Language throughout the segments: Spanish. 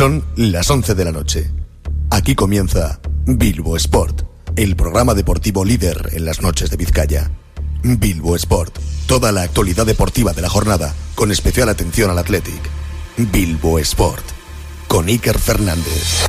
Son las 11 de la noche. Aquí comienza Bilbo Sport, el programa deportivo líder en las noches de Vizcaya. Bilbo Sport, toda la actualidad deportiva de la jornada, con especial atención al Athletic. Bilbo Sport, con Iker Fernández.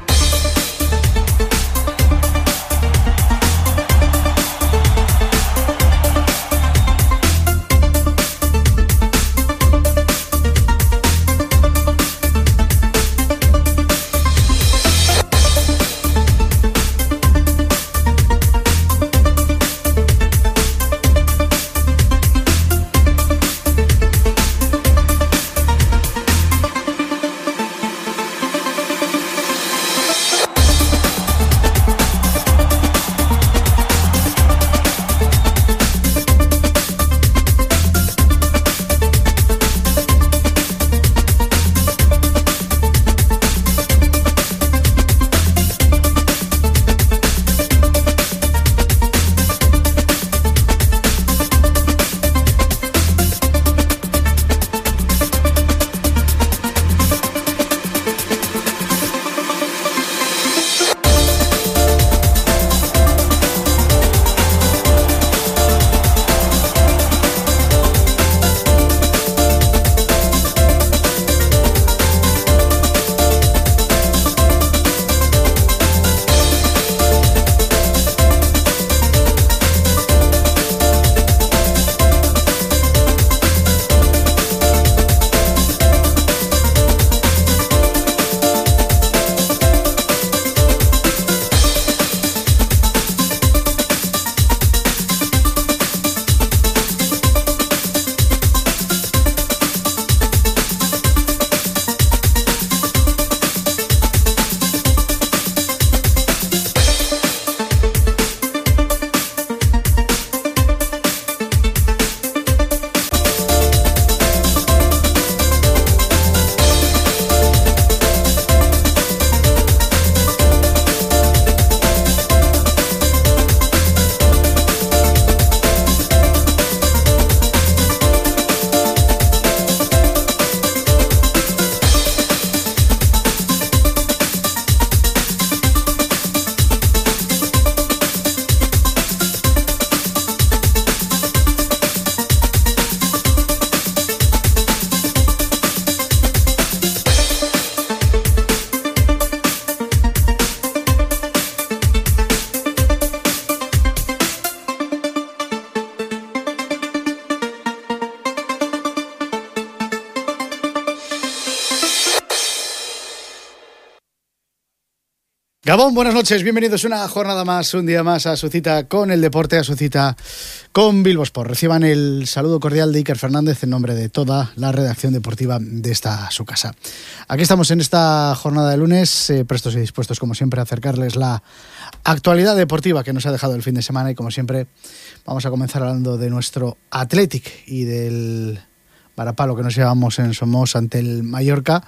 Gabón, buenas noches, bienvenidos una jornada más, un día más a su cita con el deporte, a su cita con Bilbo Sport. Reciban el saludo cordial de Iker Fernández en nombre de toda la redacción deportiva de esta su casa. Aquí estamos en esta jornada de lunes, prestos y dispuestos como siempre a acercarles la actualidad deportiva que nos ha dejado el fin de semana y como siempre vamos a comenzar hablando de nuestro Athletic y del varapalo que nos llevamos en Somos ante el Mallorca.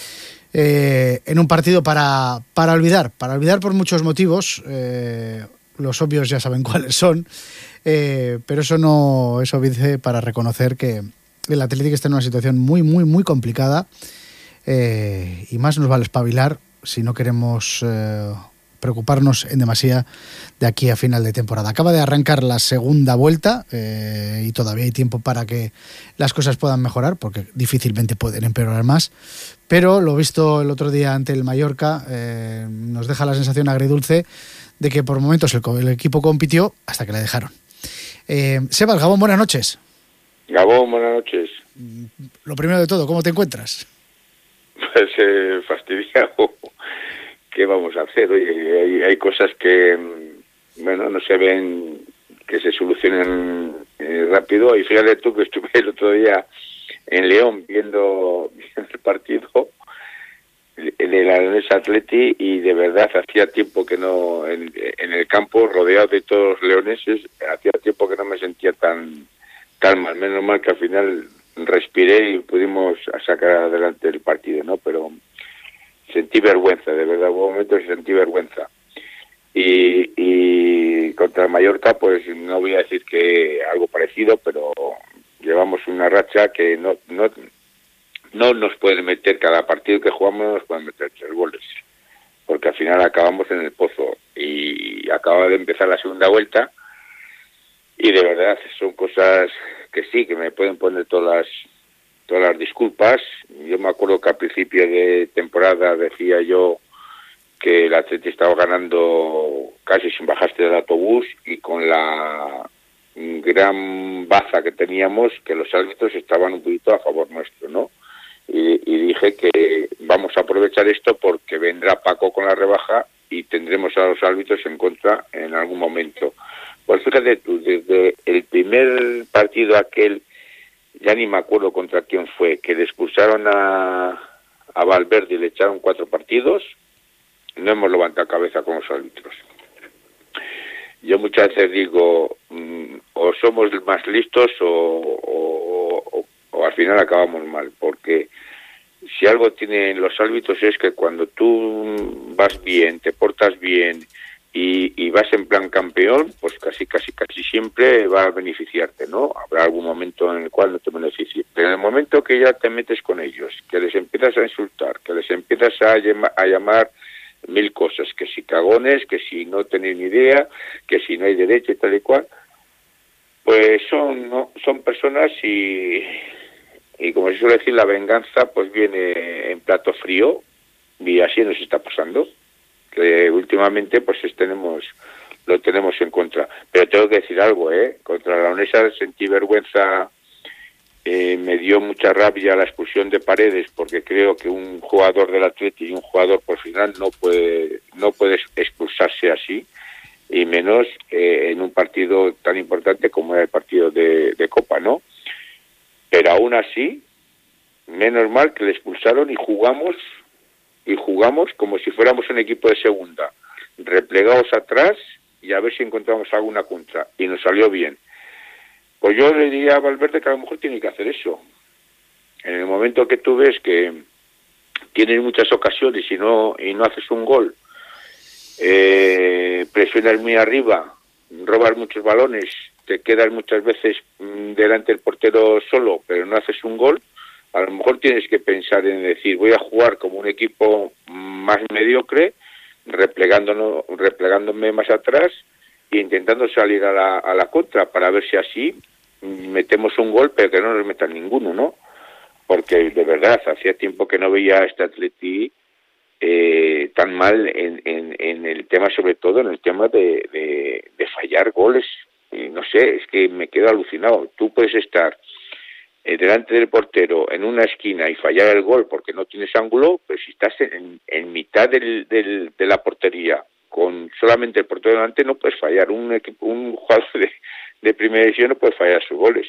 En un partido para olvidar por muchos motivos, los obvios ya saben cuáles son, pero eso no es obvio para reconocer que el Athletic está en una situación muy muy muy complicada, y más nos vale espabilar si no queremos preocuparnos en demasía de aquí a final de temporada. Acaba de arrancar la segunda vuelta, y todavía hay tiempo para que las cosas puedan mejorar, porque difícilmente pueden empeorar más, pero lo visto el otro día ante el Mallorca nos deja la sensación agridulce de que por momentos el equipo compitió hasta que le dejaron. Sebas, Gabón, buenas noches. Gabón, buenas noches. Lo primero de todo, ¿cómo te encuentras? Pues fastidiado. ¿Qué vamos a hacer? Oye, hay cosas que, bueno, no se ven que se solucionen rápido. Y fíjate tú que estuve el otro día en León viendo el partido del Arenés Atleti y de verdad hacía tiempo que no, en el campo rodeado de todos los leoneses, hacía tiempo que no me sentía tan mal. Menos mal que al final respiré y pudimos sacar adelante el partido, ¿no? Pero sentí vergüenza, de verdad, hubo momentos que sentí vergüenza. Y contra el Mallorca, pues no voy a decir que algo parecido, pero llevamos una racha que no no nos pueden meter, cada partido que jugamos no nos pueden meter 3 goles, porque al final acabamos en el pozo. Y acaba de empezar la segunda vuelta y de verdad son cosas que sí, que me pueden poner todas las disculpas. Yo me acuerdo que al principio de temporada decía yo que el Atleti estaba ganando casi sin bajarse del autobús, y con la gran baza que teníamos, que los árbitros estaban un poquito a favor nuestro, ¿no? Y dije que vamos a aprovechar esto porque vendrá Paco con la rebaja y tendremos a los árbitros en contra en algún momento. Pues fíjate tú, desde el primer partido aquel, ya ni me acuerdo contra quién fue, que le expulsaron a Valverde y le echaron 4 partidos, no hemos levantado cabeza con los árbitros. Yo muchas veces digo, o somos más listos o al final acabamos mal, porque si algo tienen los árbitros es que cuando tú vas bien, te portas bien y vas en plan campeón, pues casi siempre va a beneficiarte, ¿no? Habrá algún momento en el cual no te beneficie, pero en el momento que ya te metes con ellos, que les empiezas a insultar, que les empiezas a llamar 1000 cosas, que si cagones, que si no tenéis ni idea, que si no hay derecho y tal y cual, pues son personas y como se suele decir, la venganza pues viene en plato frío, y así nos está pasando, que últimamente pues lo tenemos en contra. Pero tengo que decir algo, contra la Leonesa sentí vergüenza. Me dio mucha rabia la expulsión de Paredes, porque creo que un jugador del Atleti y un jugador profesional no puede expulsarse así, y menos en un partido tan importante como era el partido de Copa, ¿no? Pero aún así, menos mal que le expulsaron y jugamos como si fuéramos un equipo de segunda, replegados atrás y a ver si encontramos alguna contra, y nos salió bien. Pues yo le diría a Valverde que a lo mejor tiene que hacer eso. En el momento que tú ves que tienes muchas ocasiones y no haces un gol, presionas muy arriba, robas muchos balones, te quedas muchas veces delante del portero solo, pero no haces un gol, a lo mejor tienes que pensar en decir, voy a jugar como un equipo más mediocre, replegándome más atrás e intentando salir a la contra, para ver si así metemos un gol, pero que no nos metan ninguno, ¿no? Porque de verdad hacía tiempo que no veía a este Atleti tan mal en el tema, sobre todo en el tema de fallar goles. No sé, es que me quedo alucinado. Tú puedes estar delante del portero en una esquina y fallar el gol porque no tienes ángulo, pero si estás en mitad de la portería con solamente el portero delante, no puedes fallar. Un jugador de primera división no puede fallar sus goles.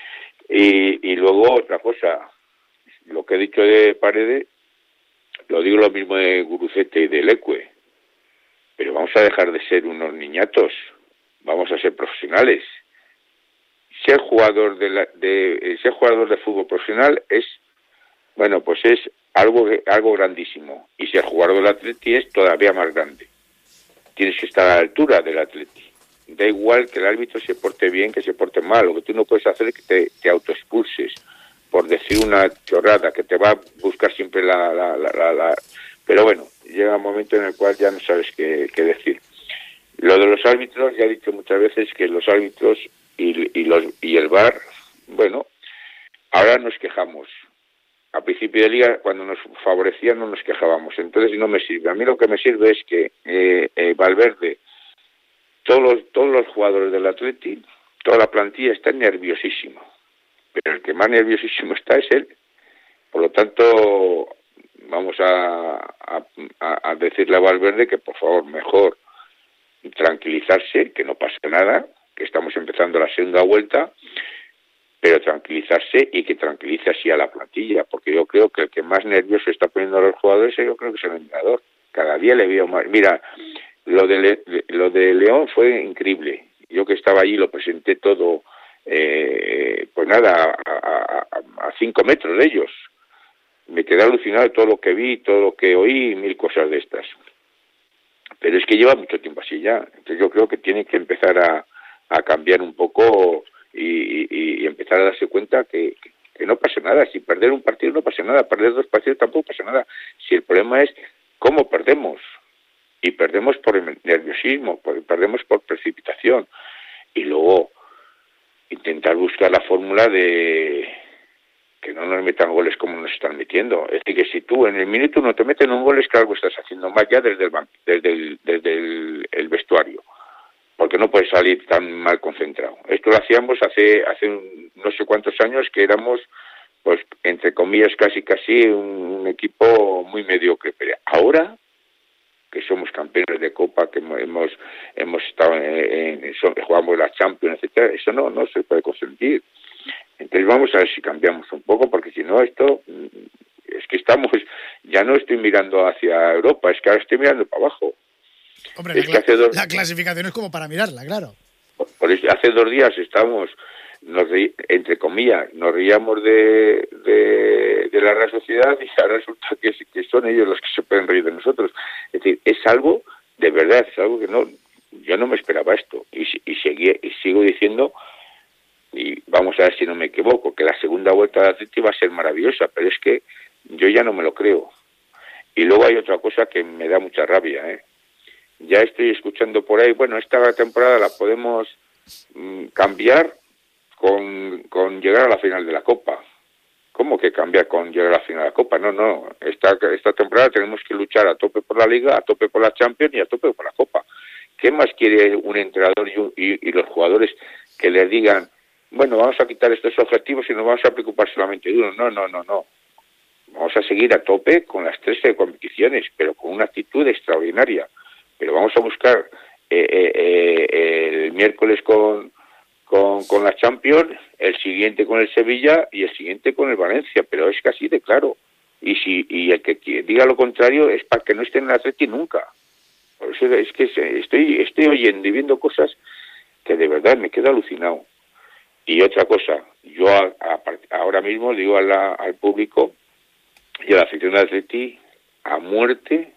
Y luego otra cosa, lo que he dicho de Paredes, lo digo lo mismo de Gurucete y de Leque, pero vamos a dejar de ser unos niñatos, vamos a ser profesionales. Ser jugador ser jugador de fútbol profesional es, bueno, pues es algo grandísimo, y ser jugador del Atleti es todavía más grande. Tienes que estar a la altura del Atleti. Da igual que el árbitro se porte bien, que se porte mal. Lo que tú no puedes hacer es que te autoexpulses por decir una chorrada, que te va a buscar siempre Pero bueno, llega un momento en el cual ya no sabes qué decir. Lo de los árbitros, ya he dicho muchas veces que los árbitros y el VAR, bueno, ahora nos quejamos. A principio de liga, cuando nos favorecían, no nos quejábamos. Entonces no me sirve. A mí lo que me sirve es que Valverde, todos los jugadores del Atleti, toda la plantilla está nerviosísima. Pero el que más nerviosísimo está es él. Por lo tanto, vamos a decirle a Valverde que por favor mejor tranquilizarse, que no pasa nada, que estamos empezando la segunda vuelta, pero tranquilizarse y que tranquilice así a la plantilla, porque yo creo que el que más nervioso está poniendo a los jugadores, yo creo que es el entrenador. Cada día le veo más. Mira, lo de León fue increíble. Yo que estaba allí lo presenté todo, pues nada, a 5 metros de ellos. Me quedé alucinado de todo lo que vi, todo lo que oí, 1000 cosas de estas. Pero es que lleva mucho tiempo así ya. Entonces yo creo que tiene que empezar a cambiar un poco y empezar a darse cuenta que que no pasa nada. Si perder un partido no pasa nada, perder 2 partidos tampoco pasa nada. Si el problema es cómo perdemos, y perdemos por nerviosismo, perdemos por precipitación, y luego intentar buscar la fórmula de que no nos metan goles como nos están metiendo. Es decir, que si tú en el minuto 1 te meten un gol, es que algo estás haciendo mal ya desde el vestuario, porque no puedes salir tan mal concentrado. Esto lo hacíamos hace no sé cuántos años, que éramos, pues, entre comillas, casi un equipo muy mediocre. Pero ahora, que somos campeones de Copa, que hemos estado jugamos la Champions, etcétera, eso no se puede consentir. Entonces vamos a ver si cambiamos un poco, porque si no, esto es que ya no estoy mirando hacia Europa, es que ahora estoy mirando para abajo. Hombre, la clasificación es como para mirarla, claro. Por eso, hace 2 días entre comillas, nos reíamos de la Real Sociedad, y ahora resulta que son ellos los que se pueden reír de nosotros. Es decir, es algo, de verdad, es algo que yo no me esperaba esto. Y sigo diciendo, y vamos a ver si no me equivoco, que la segunda vuelta de Atleti va a ser maravillosa, pero es que yo ya no me lo creo. Y luego hay otra cosa que me da mucha rabia, Ya estoy escuchando por ahí, bueno, esta temporada la podemos cambiar con llegar a la final de la Copa. ¿Cómo que cambiar con llegar a la final de la Copa? No, esta temporada tenemos que luchar a tope por la Liga, a tope por la Champions y a tope por la Copa. ¿Qué más quiere un entrenador y los jugadores que les digan, bueno, vamos a quitar estos objetivos y nos vamos a preocupar solamente de uno? No. Vamos a seguir a tope con las 13 competiciones, pero con una actitud extraordinaria. Pero vamos a buscar el miércoles con la Champions, el siguiente con el Sevilla y el siguiente con el Valencia, pero es casi de claro. Y el que diga lo contrario es para que no esté en el Atleti nunca. Por eso es que estoy oyendo y viendo cosas que de verdad me quedo alucinado. Y otra cosa, yo ahora mismo digo al público y a la afición del Atleti, a muerte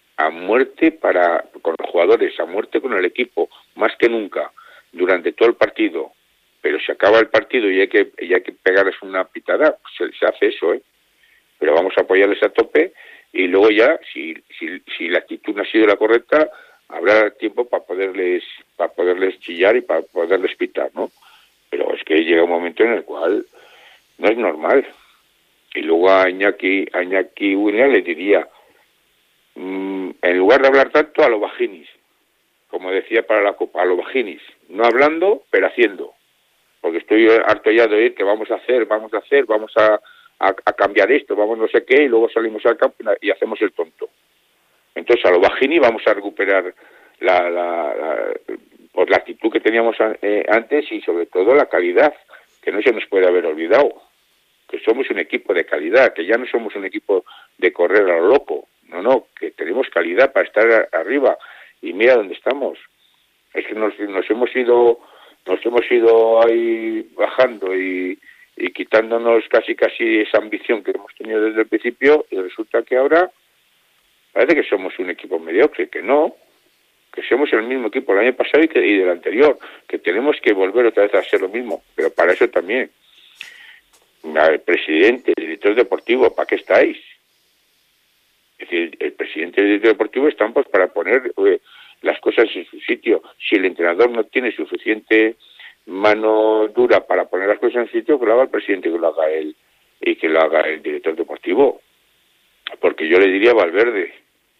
con los jugadores, a muerte con el equipo, más que nunca, durante todo el partido. Pero se acaba el partido y hay que pegarles una pitada, se hace eso, pero vamos a apoyarles a tope, y luego ya, si la actitud no ha sido la correcta, habrá tiempo para poderles chillar y para poderles pitar, ¿no? Pero es que llega un momento en el cual no es normal. Y luego a Iñaki Williams le diría, en lugar de hablar tanto, a los bajinis, como decía para la Copa, a los bajinis, no hablando, pero haciendo. Porque estoy harto ya de oír que vamos a hacer, vamos a cambiar esto, vamos no sé qué, y luego salimos al campo y hacemos el tonto. Entonces a los bajini vamos a recuperar la actitud que teníamos antes, y sobre todo la calidad, que no se nos puede haber olvidado, que somos un equipo de calidad, que ya no somos un equipo de correr a lo loco, no, que tenemos calidad para estar arriba, y mira dónde estamos. Es que nos hemos ido ahí bajando y quitándonos casi esa ambición que hemos tenido desde el principio, y resulta que ahora parece que somos un equipo mediocre, que no, que somos el mismo equipo del año pasado y del anterior, que tenemos que volver otra vez a ser lo mismo. Pero para eso también, el presidente, el director deportivo, ¿para qué estáis? Es decir, el presidente y el director deportivo están pues para poner las cosas en su sitio. Si el entrenador no tiene suficiente mano dura para poner las cosas en su sitio, que lo haga el presidente, que lo haga él y que lo haga el director deportivo. Porque yo le diría a Valverde,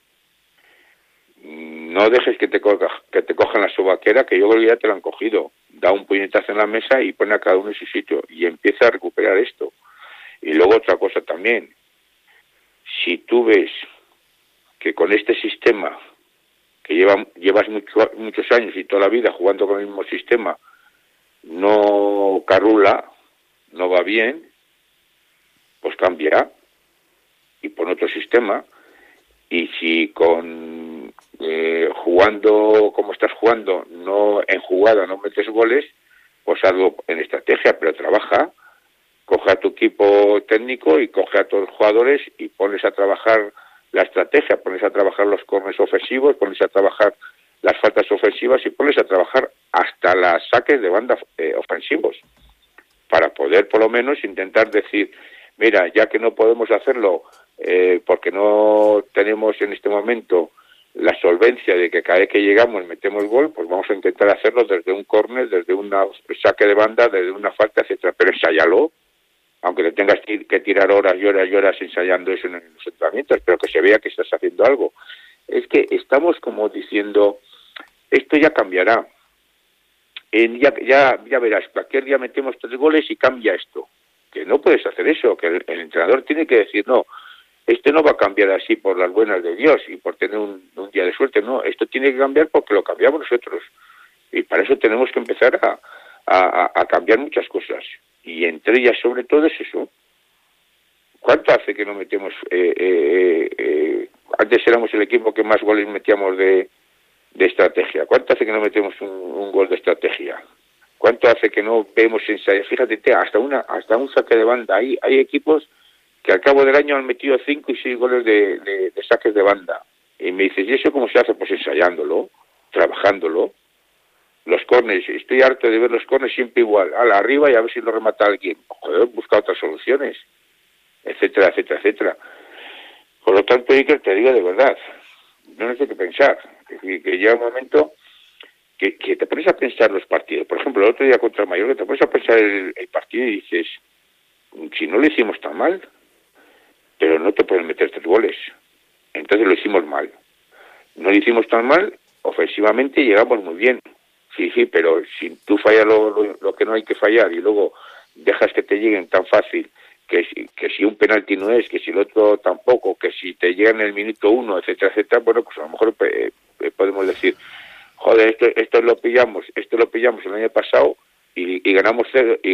no dejes que te cojan la sobaquera, que yo creo que ya te la han cogido. Da un puñetazo en la mesa y pone a cada uno en su sitio y empieza a recuperar esto. Y luego otra cosa también, si tú ves que con este sistema, que llevas muchos años y toda la vida jugando con el mismo sistema, no carrula, no va bien, pues cambia y pon otro sistema. Y si jugando como estás jugando, no en jugada no metes goles, pues algo en estrategia, pero trabaja, coge a tu equipo técnico y coge a todos los jugadores y pones a trabajar la estrategia, pones a trabajar los corners ofensivos, pones a trabajar las faltas ofensivas y pones a trabajar hasta las saques de banda ofensivos. para poder por lo menos intentar decir, mira, ya que no podemos hacerlo porque no tenemos en este momento la solvencia de que cada vez que llegamos metemos gol, pues vamos a intentar hacerlo desde un córner, desde un saque de banda, desde una falta, etcétera. Pero ensáyalo, aunque te tengas que tirar horas y horas y horas ensayando eso en los entrenamientos, pero que se vea que estás haciendo algo. Es que estamos como diciendo, esto ya cambiará. Ya verás, cualquier día metemos 3 goles y cambia esto. Que no puedes hacer eso, que el entrenador tiene que decir, no, esto no va a cambiar así por las buenas de Dios y por tener un día de suerte, no, esto tiene que cambiar porque lo cambiamos nosotros. Y para eso tenemos que empezar a cambiar muchas cosas. Y entre ellas, sobre todo, es eso. ¿Cuánto hace que no metemos? Antes éramos el equipo que más goles metíamos de estrategia. ¿Cuánto hace que no metemos un gol de estrategia? ¿Cuánto hace que no vemos ensayos? Fíjate, hasta un saque de banda. Hay equipos que al cabo del año han metido 5 y 6 goles de saques de banda. Y me dices, ¿y eso cómo se hace? Pues ensayándolo, trabajándolo. Los córneres, estoy harto de ver los córneres siempre igual, arriba y a ver si lo remata alguien. Joder, busca otras soluciones, etcétera, etcétera, etcétera. Por lo tanto, Iker, te digo de verdad, no sé qué pensar. Es decir, que llega un momento que te pones a pensar los partidos. Por ejemplo, el otro día contra el Mallorca, te pones a pensar el partido y dices, si no lo hicimos tan mal, pero no te pueden meter 3 goles. Entonces lo hicimos mal. No lo hicimos tan mal, ofensivamente llegamos muy bien. Sí, pero si tú fallas lo que no hay que fallar y luego dejas que te lleguen tan fácil, que si un penalti no es, que si el otro tampoco, que si te llega en el minuto 1, etcétera, etcétera, bueno, pues a lo mejor podemos decir, joder, esto lo pillamos el año pasado y ganamos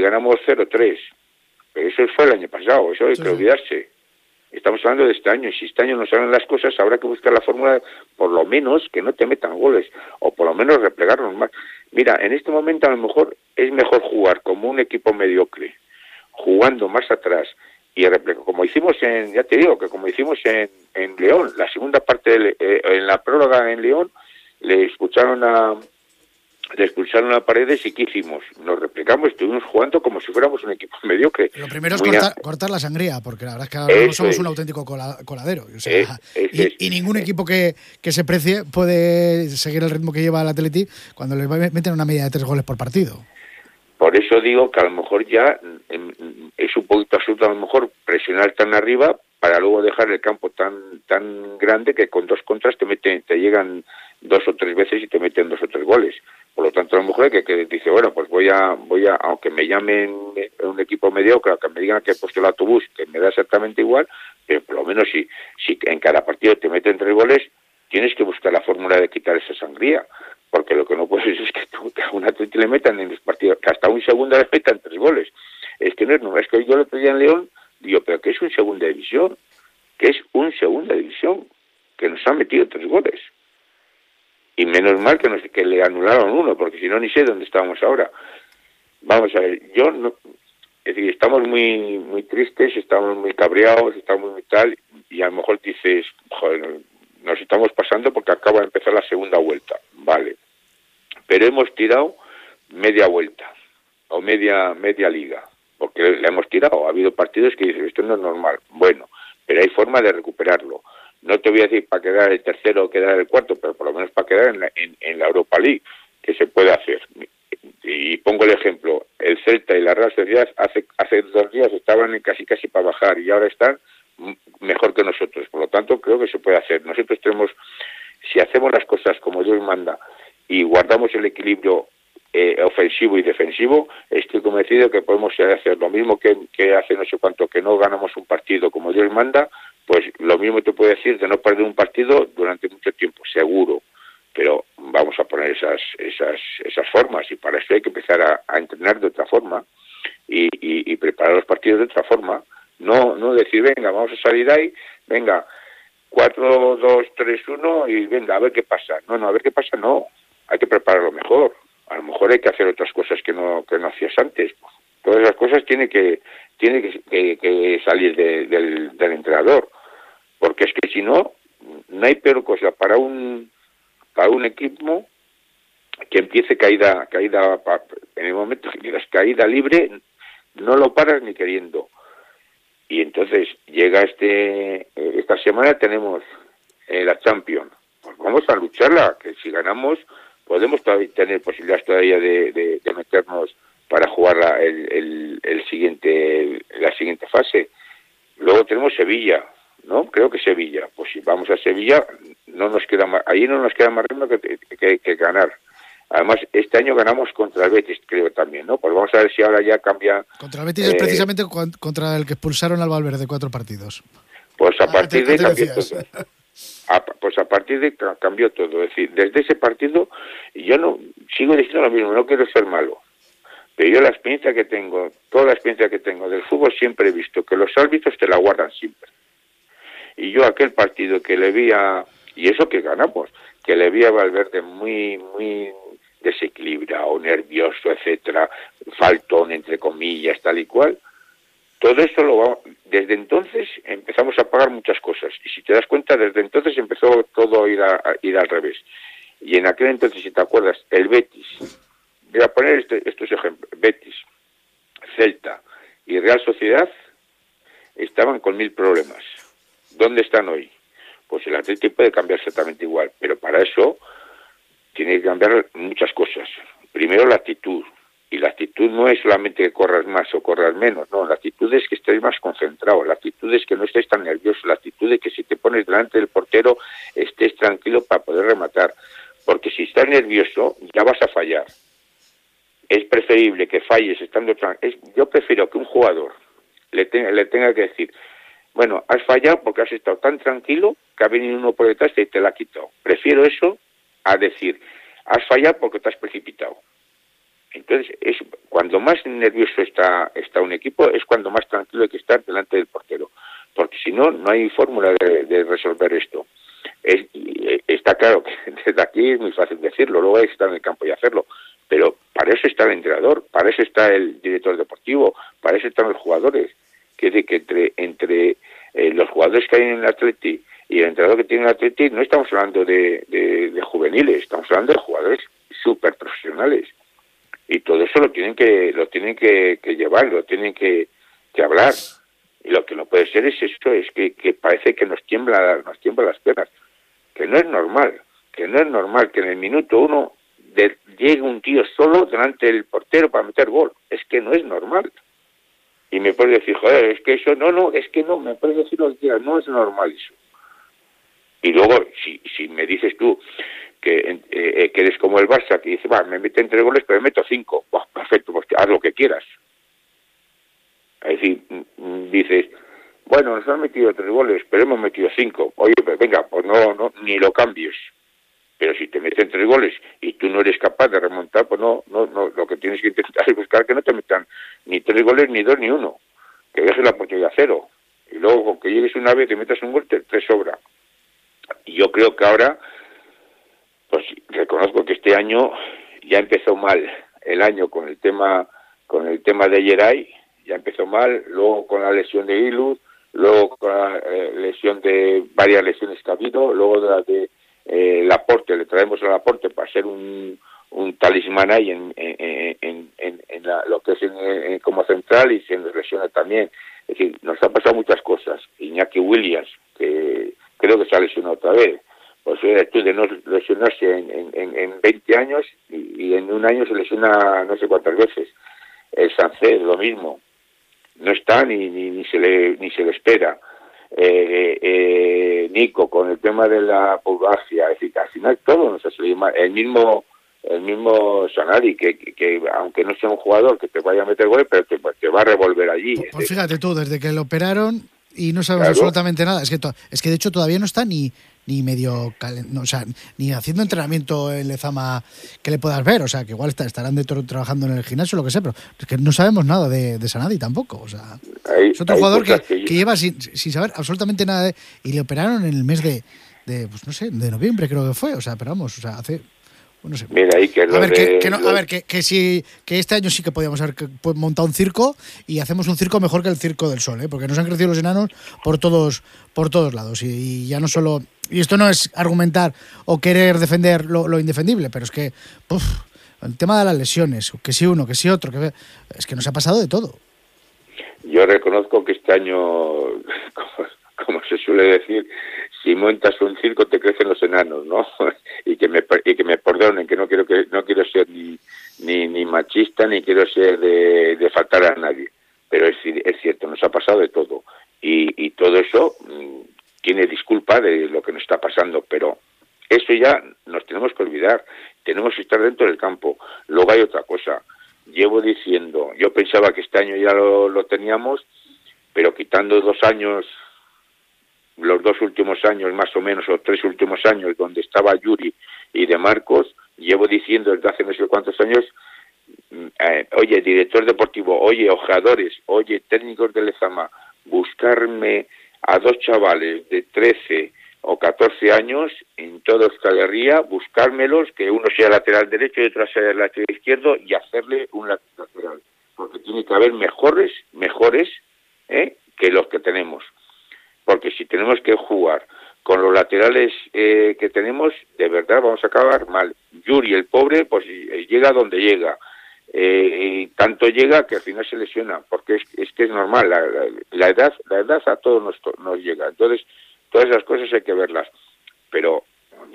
0-3. Pero eso fue el año pasado, eso hay que olvidarse. Estamos hablando de este año, y si este año no salen las cosas, habrá que buscar la fórmula, por lo menos, que no te metan goles, o por lo menos replegarnos más. Mira, en este momento a lo mejor es mejor jugar como un equipo mediocre, jugando más atrás, y como hicimos como hicimos en León, la segunda parte, en la prórroga en León, le expulsaron a Paredes y ¿qué hicimos? Nos replicamos, estuvimos jugando como si fuéramos un equipo mediocre. Lo primero es cortar la sangría, porque la verdad es que ahora no somos un auténtico coladero. O sea, y ningún equipo que se precie puede seguir el ritmo que lleva el Atleti cuando le meten una media de 3 goles por partido. Por eso digo que a lo mejor ya es un poquito absurdo a lo mejor presionar tan arriba para luego dejar el campo tan grande que con 2 contras te llegan 2 o 3 veces y te meten 2 o 3 goles. Por lo tanto, a lo mejor hay que dice, bueno, pues voy a, aunque me llamen un equipo mediocre, aunque me digan que he puesto el autobús, que me da exactamente igual, pero por lo menos si en cada partido te meten 3 goles, tienes que buscar la fórmula de quitar esa sangría. Porque lo que no puedes es que a un Atleti le metan en los partidos, que hasta un segundo le metan 3 goles. Es que no es normal. Es que yo el otro día en León digo, pero ¿qué es un segunda división? ¿Qué es un segunda división? Que nos han metido 3 goles. Y menos mal que le anularon 1, porque si no ni sé dónde estábamos ahora. Vamos a ver, es decir, estamos muy muy tristes, estamos muy cabreados, estamos muy tal, y a lo mejor dices, joder, nos estamos pasando porque acaba de empezar la segunda vuelta, vale. Pero hemos tirado media vuelta, o media liga, porque la hemos tirado. Ha habido partidos que dicen, esto no es normal. Bueno, pero hay forma de recuperarlo. No te voy a decir para quedar el tercero o quedar el cuarto, pero por lo menos para quedar en la Europa League, que se puede hacer. Y pongo el ejemplo, el Celta y la Real Sociedad hace 2 días estaban casi para bajar y ahora están mejor que nosotros. Por lo tanto, creo que se puede hacer. Nosotros si hacemos las cosas como Dios manda y guardamos el equilibrio ofensivo y defensivo, estoy convencido que podemos hacer lo mismo que hace no sé cuánto, que no ganamos un partido como Dios manda, pues lo mismo te puedo decir de no perder un partido durante mucho tiempo, seguro. Pero vamos a poner esas formas, y para eso hay que empezar a entrenar de otra forma y preparar los partidos de otra forma. No decir, venga, vamos a salir ahí, venga, 4, 2, 3, 1 y venga, a ver qué pasa. No, a ver qué pasa, no. Hay que prepararlo mejor. A lo mejor hay que hacer otras cosas que no hacías antes. Todas esas cosas tiene que salir del entrenador. Porque es que si no hay peor cosa para un equipo que empiece caída en el momento que quieras caída libre, no lo paras ni queriendo. Y entonces llega esta semana tenemos la Champions. Pues vamos a lucharla, que si ganamos podemos tener posibilidades todavía de meternos para jugar la siguiente fase. Luego tenemos Sevilla, ¿no? Creo que Sevilla. Pues si vamos a Sevilla, allí no nos queda más remedio que ganar. Además, este año ganamos contra el Betis, creo también, ¿no? Pues vamos a ver si ahora ya cambia. Contra el Betis es precisamente contra el que expulsaron al Valverde 4 partidos. Pues a partir de cambió todo. Pues a partir de cambió todo. Es decir, desde ese partido, yo no sigo diciendo lo mismo, no quiero ser malo. Pero yo toda la experiencia que tengo del fútbol, siempre he visto que los árbitros te la guardan siempre. Y yo aquel partido que le vi y eso que ganamos, que le vi a Valverde muy, muy desequilibrado, nervioso, etcétera, faltón, entre comillas, tal y cual, todo esto desde entonces empezamos a pagar muchas cosas. Y si te das cuenta, desde entonces empezó todo a ir al revés. Y en aquel entonces, si te acuerdas, el Betis, voy a poner estos ejemplos, Betis, Celta y Real Sociedad estaban con 1000 problemas. ¿Dónde están hoy? Pues el Atlético puede cambiar exactamente igual, pero para eso tiene que cambiar muchas cosas. Primero la actitud, y la actitud no es solamente que corras más o corras menos, no, la actitud es que estés más concentrado, la actitud es que no estés tan nervioso, la actitud es que si te pones delante del portero estés tranquilo para poder rematar, porque si estás nervioso ya vas a fallar. Es preferible que falles estando tranquilo. Yo prefiero que un jugador le tenga que decir, bueno, has fallado porque has estado tan tranquilo que ha venido uno por detrás y te la ha quitado. Prefiero eso a decir, has fallado porque te has precipitado. Entonces, cuando más nervioso está un equipo, es cuando más tranquilo hay que estar delante del portero. Porque si no, no hay fórmula de resolver esto. Está claro que desde aquí es muy fácil decirlo, luego hay que estar en el campo y hacerlo. Pero para eso está el entrenador, para eso está el director deportivo, para eso están los jugadores. Que entre los jugadores que hay en el Atleti y el entrenador que tiene el Atleti, no estamos hablando de juveniles, estamos hablando de jugadores súper profesionales. Y todo eso lo tienen que llevar, lo tienen que hablar. Y lo que no puede ser es eso, es que parece que nos tiembla las piernas. Que no es normal que en el minuto 1 llegue un tío solo delante del portero para meter gol. Es que no es normal. Y me puedes decir, joder, es que eso, es que no, me puedes decir lo que quieras, no es normal eso. Y luego, si me dices tú que eres como el Barça, que dice, me meten 3 goles, pero me meto 5, perfecto, pues haz lo que quieras. Es decir, dices, bueno, nos han metido 3 goles, pero hemos metido 5. Oye, pues venga, pues no, ni lo cambies. Pero si te meten 3 goles y tú no eres capaz de remontar, pues no, lo que tienes que intentar es buscar que no te metan ni 3 goles, ni 2, ni 1. Que dejes la portería a 0. Y luego, con que llegues una vez y te metas un gol, te sobra. Y yo creo que ahora, pues reconozco que este año ya empezó mal el año con el tema de Yeray, ya empezó mal, luego con la lesión de Iluz, luego con la lesión de varias lesiones que ha habido, luego de las de Laporte, le traemos a Laporte para ser un talismán ahí en lo que es como central, y se nos lesiona también. Es decir, nos han pasado muchas cosas. Iñaki Williams, que creo que se ha lesionado otra vez. Pues tú de no lesionarse en 20 años y en un año se lesiona no sé cuántas veces. El Sánchez, lo mismo. No está ni se le espera. Nico, con el tema de la pulvacia, es decir, al final todo nos ha salido mal. El mismo Sanadi, que aunque no sea un jugador que te vaya a meter gol, pero te va a revolver allí. Pues fíjate tú, desde que lo operaron y no sabemos absolutamente nada. Es que de hecho todavía no está ni medio, o sea, ni haciendo entrenamiento en Lezama que le puedas ver, o sea, que igual estarán trabajando en el gimnasio, lo que sé, pero es que no sabemos nada de Sanadi tampoco, o sea, es otro jugador que lleva sin saber absolutamente nada y le operaron en el mes de pues no sé, de noviembre creo que fue, o sea, pero vamos, o sea, hace... No sé. Mira, ahí que que este año sí que podíamos haber montado un circo y hacemos un circo mejor que el Circo del Sol, porque nos han crecido los enanos por todos lados y ya no solo, y esto no es argumentar o querer defender lo indefendible, pero es que el tema de las lesiones, que si uno, que si otro, es que nos ha pasado de todo. Yo reconozco que este año, como se suele decir, si montas un circo te crecen los enanos, ¿no? y que me perdonen, que no quiero ser ni machista, ni quiero ser de faltar a nadie, pero es cierto, nos ha pasado de todo, y todo eso tiene disculpa de lo que nos está pasando, pero eso ya nos tenemos que olvidar, tenemos que estar dentro del campo. Luego hay otra cosa, llevo diciendo, yo pensaba que este año ya lo teníamos, pero quitando 2 años, los 2 últimos años más o menos, o 3 últimos años, donde estaba Yuri y de Marcos, llevo diciendo desde hace no sé cuántos años, oye, director deportivo, oye, ojeadores, oye, técnicos de Lezama, buscarme a 2 chavales de 13 o 14 años en toda Euskal Herria, buscármelos, que uno sea lateral derecho y otro sea lateral izquierdo, y hacerle un lateral, porque tiene que haber mejores que los que tenemos, porque si tenemos que jugar con los laterales que tenemos, de verdad vamos a acabar mal. Yuri, el pobre, pues llega donde llega, y tanto llega que al final se lesiona, porque es que es normal, la edad a todos nos llega. Entonces todas esas cosas hay que verlas, pero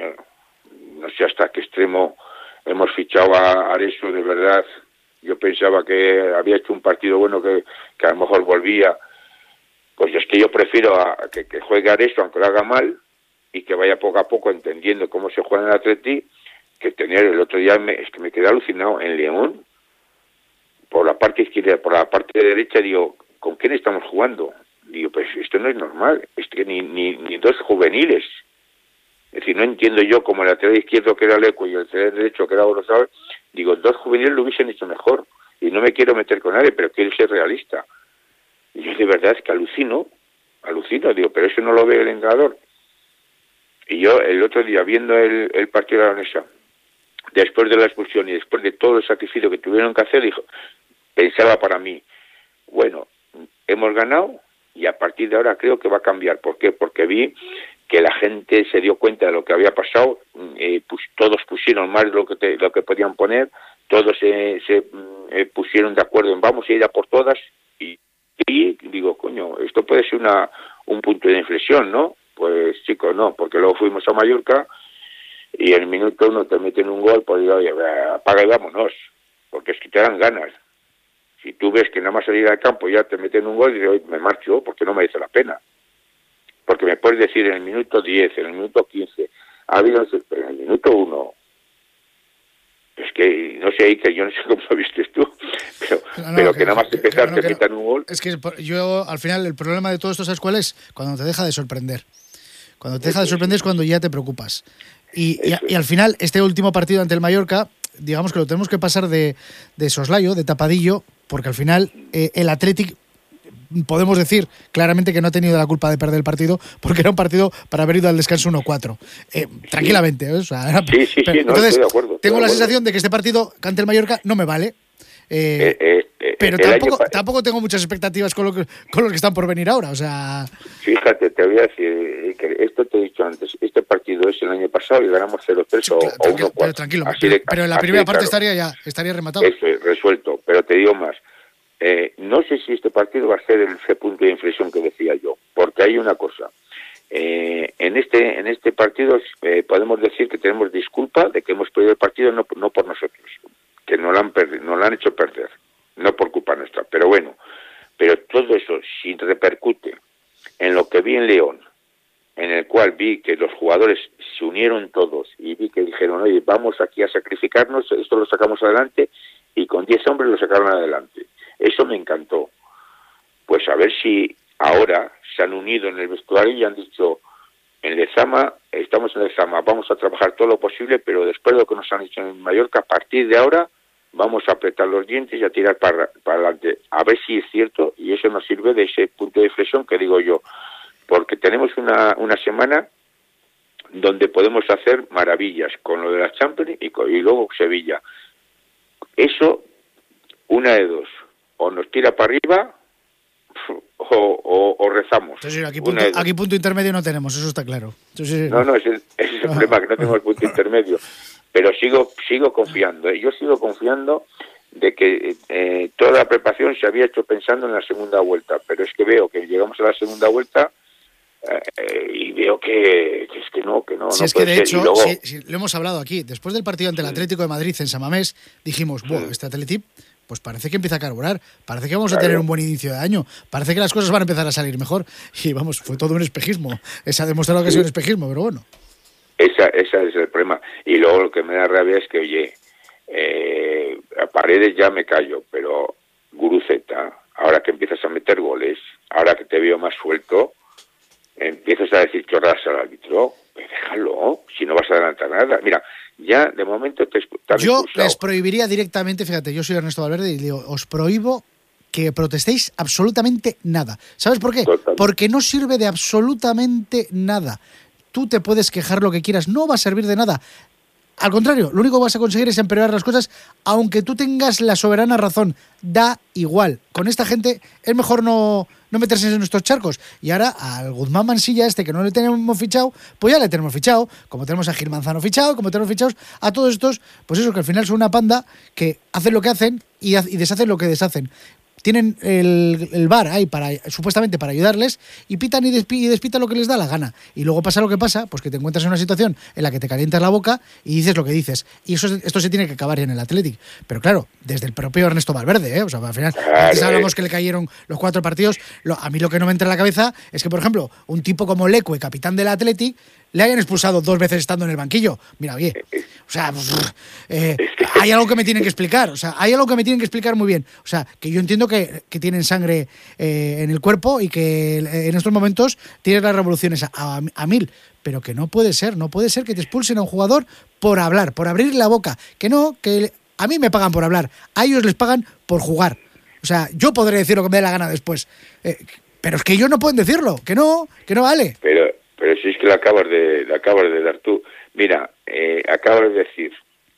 no sé hasta qué extremo hemos fichado a Areso, de verdad. Yo pensaba que había hecho un partido bueno, que a lo mejor volvía. Pues es que yo prefiero que juegue Areso, aunque lo haga mal, y que vaya poco a poco entendiendo cómo se juega en el Atleti, que tener el otro día, es que me quedé alucinado en León, por la parte izquierda, por la parte derecha, digo, ¿con quién estamos jugando? Digo, pues esto no es normal, es que ni 2 juveniles. Es decir, no entiendo yo, como el lateral izquierdo que era Leco y el lateral derecho que era Orozabal, digo, 2 juveniles lo hubiesen hecho mejor, y no me quiero meter con nadie, pero quiero ser realista. Y yo de verdad es que alucino, digo, pero eso no lo ve el entrenador. Y yo el otro día, viendo el partido de la Leonesa, después de la expulsión y después de todo el sacrificio que tuvieron que hacer, pensaba para mí, bueno, hemos ganado y a partir de ahora creo que va a cambiar. ¿Por qué? Porque vi que la gente se dio cuenta de lo que había pasado, pues todos pusieron más lo que podían poner, todos se pusieron de acuerdo en vamos a ir a por todas, y digo, coño, esto puede ser un punto de inflexión, ¿no? Pues chicos, no, porque luego fuimos a Mallorca y en el minuto 1 te meten un gol, pues digo, oye, apaga y vámonos, porque es que te dan ganas. Si tú ves que nada más salir al campo ya te meten un gol, digo, me marcho porque no merece la pena. Porque me puedes decir en el minuto 10, en el minuto 15, ha habido en el minuto 1. Es que, no sé, que yo no sé cómo lo viste tú, pero que nada más empezar te metan un gol. Es que yo, al final, el problema de todo esto, ¿sabes cuál es? Cuando te deja de sorprender. Cuando te deja de sorprender es cuando ya te preocupas. Y al final, este último partido ante el Mallorca, digamos que lo tenemos que pasar de soslayo, de tapadillo, porque al final el Athletic, podemos decir claramente que no ha tenido la culpa de perder el partido, porque era un partido para haber ido al descanso 1-4. Tranquilamente. O sea, no, entonces, estoy de acuerdo. Tengo la sensación de que este partido ante el Mallorca no me vale. Pero tampoco tengo muchas expectativas con los que están por venir ahora. O sea, fíjate, te voy a decir que esto te he dicho antes. Este partido es el año pasado y ganamos 0-3 sí, o 1-4. Pero tranquilo, pero en la primera parte estaría rematado. Eso es resuelto, pero te digo más. No sé si este partido va a ser ese punto de inflexión que decía yo, porque hay una cosa. En este partido podemos decir que tenemos disculpa de que hemos perdido el partido, no por nosotros, que nos lo han hecho perder, no por culpa nuestra, pero bueno, pero todo eso si repercute en lo que vi en León, en el cual vi que los jugadores se unieron todos y vi que dijeron, oye, vamos aquí a sacrificarnos, esto lo sacamos adelante, y con 10 hombres lo sacaron adelante. Eso me encantó. Pues a ver si ahora se han unido en el vestuario y han dicho, en Lezama, estamos en Lezama, vamos a trabajar todo lo posible, pero después de lo que nos han hecho en Mallorca, a partir de ahora vamos a apretar los dientes y a tirar para adelante. A ver si es cierto, y eso nos sirve de ese punto de inflexión que digo yo, porque tenemos una semana donde podemos hacer maravillas con lo de la Champions y luego Sevilla. Eso, una de dos, o nos tira para arriba o rezamos. Entonces, aquí punto intermedio no tenemos, eso está claro. Entonces, no, ese es el problema, que no tenemos punto intermedio. Pero sigo confiando. Yo sigo confiando de que toda la preparación se había hecho pensando en la segunda vuelta, pero es que veo que llegamos a la segunda vuelta y veo que es que no si es que de hecho, luego... si lo hemos hablado aquí, después del partido ante el Atlético de Madrid en San Mamés, dijimos, este Atleti pues parece que empieza a carburar, parece que vamos a tener un buen inicio de año, parece que las cosas van a empezar a salir mejor, y vamos, fue todo un espejismo, se ha demostrado que ha sido un espejismo, pero bueno. Esa es el problema, y luego lo que me da rabia es que, oye, a Paredes ya me callo, pero Guruceta, ahora que empiezas a meter goles, ahora que te veo más suelto, empiezas a decir chorradas al árbitro, pues déjalo, si no vas a adelantar nada. Mira, ya de momento te han Yo expulsado. Les prohibiría directamente, fíjate, yo soy Ernesto Valverde y digo, os prohíbo que protestéis absolutamente nada. ¿Sabes por qué? Totalmente. Porque no sirve de absolutamente nada. Tú te puedes quejar lo que quieras, no va a servir de nada. Al contrario, lo único que vas a conseguir es empeorar las cosas, aunque tú tengas la soberana razón. Da igual. Con esta gente es mejor no meterse en estos charcos. Y ahora al Guzmán Mansilla que no le tenemos fichado, pues ya le tenemos fichado. Como tenemos a Gil Manzano fichado, como tenemos fichados a todos estos, pues eso, que al final son una panda que hacen lo que hacen y deshacen lo que deshacen. Tienen el VAR ahí supuestamente para ayudarles y pitan y despitan lo que les da la gana. Y luego pasa lo que pasa, pues que te encuentras en una situación en la que te calientas la boca y dices lo que dices. Y esto se tiene que acabar en el Athletic. Pero claro, desde el propio Ernesto Valverde, O sea, al final, antes hablamos que le cayeron los 4 partidos. A mí lo que no me entra en la cabeza es que, por ejemplo, un tipo como Leque, capitán del Athletic, le hayan expulsado 2 veces estando en el banquillo. Mira, oye, o sea, hay algo que me tienen que explicar. O sea, hay algo que me tienen que explicar muy bien. O sea, que yo entiendo que tienen sangre en el cuerpo y que en estos momentos tienen las revoluciones a 1000. Pero que no puede ser que te expulsen a un jugador por hablar, por abrir la boca. Que a mí me pagan por hablar, a ellos les pagan por jugar. O sea, yo podré decir lo que me dé la gana después. Pero es que ellos no pueden decirlo, que no vale. Pero si es que lo acabas de dar tú. Mira, acabas de decir,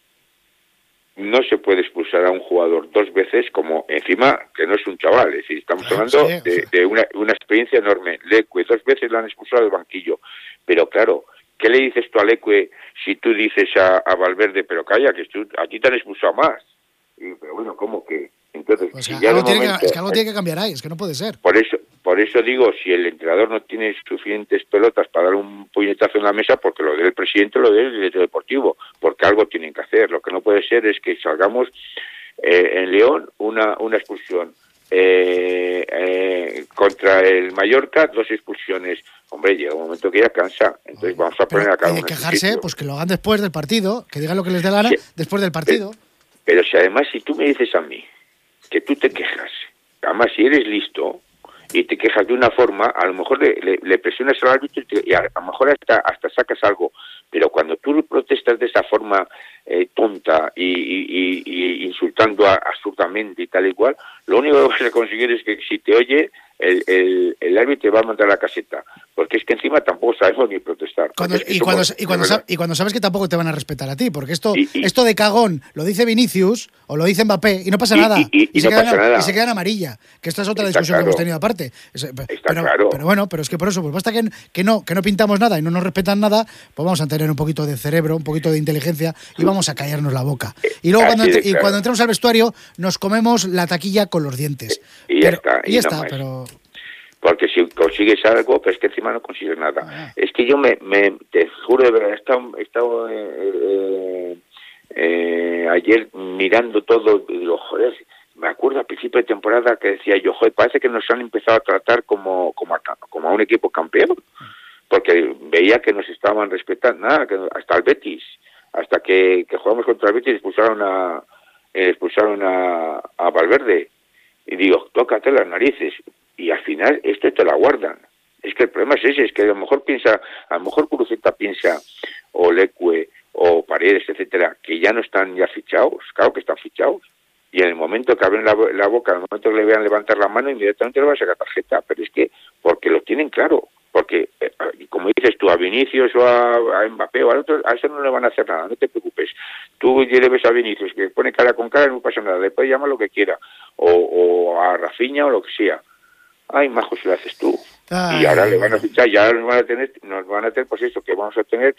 no se puede expulsar a un jugador 2 veces, como encima que no es un chaval, es decir, estamos hablando de una experiencia enorme. Leque 2 veces lo han expulsado del banquillo, pero claro, ¿qué le dices tú a Leque si tú dices a Valverde, pero calla, que aquí te han expulsado más? Pero bueno, ¿cómo que? Entonces, o sea, si ya algo tiene que cambiar ahí, es que no puede ser. Por eso digo, si el entrenador no tiene suficientes pelotas para dar un puñetazo en la mesa, porque lo del presidente, lo del director deportivo, porque algo tienen que hacer. Lo que no puede ser es que salgamos en León una expulsión, contra el Mallorca 2 expulsiones. Hombre, llega un momento que ya cansa, entonces vamos a poner a cada uno. De quejarse, pues que lo hagan después del partido, que digan lo que les dé gana después del partido. Pero si además, si tú me dices a mí que tú te quejas, además si eres listo y te quejas de una forma, a lo mejor le presionas al árbitro y a lo mejor hasta sacas algo, pero cuando tú protestas de esa forma tonta y insultando absurdamente y tal y cual, lo único que vas a conseguir es que si te oye el árbitro te va a mandar a la caseta, porque es que encima tampoco sabemos ni protestar. Cuando sabes que tampoco te van a respetar a ti, porque esto de cagón lo dice Vinicius o lo dice Mbappé y no pasa nada, y se quedan amarilla, que esta es otra discusión que hemos tenido aparte. Pero bueno, pero es que por eso, pues basta que no pintamos nada y no nos respetan nada, pues vamos a tener un poquito de cerebro, un poquito de inteligencia y vamos a callarnos la boca. Y luego cuando entramos al vestuario nos comemos la taquilla con los dientes. Y ya está, pero... Porque si consigues algo, pues que encima no consigues nada. Es que yo te juro de verdad, he estado ayer mirando todo, y digo, joder, me acuerdo al principio de temporada que decía yo, joder, parece que nos han empezado a tratar como a un equipo campeón, porque veía que nos estaban respetando, nada, que hasta el Betis, hasta que jugamos contra el Betis expulsaron a Valverde. Y digo, tócate las narices. Y al final esto te la guardan. Es que el problema es ese, es que a lo mejor Guruceta piensa, o Leque, o Paredes, etcétera, que ya no están ya fichados. Claro que están fichados. Y en el momento que abren la boca, en el momento que le vean levantar la mano, inmediatamente le van a sacar tarjeta. Pero es que, porque lo tienen claro. Porque, como dices tú, a Vinicius o a Mbappé o al otro, a eso no le van a hacer nada, no te preocupes. Tú le ves a Vinicius que pone cara con cara y no pasa nada, le puedes llamar lo que quiera. O a Rafinha o lo que sea. Ay, majo, si lo haces tú. Y ahora le van a fichar, y ahora nos van a tener, pues eso, que vamos a tener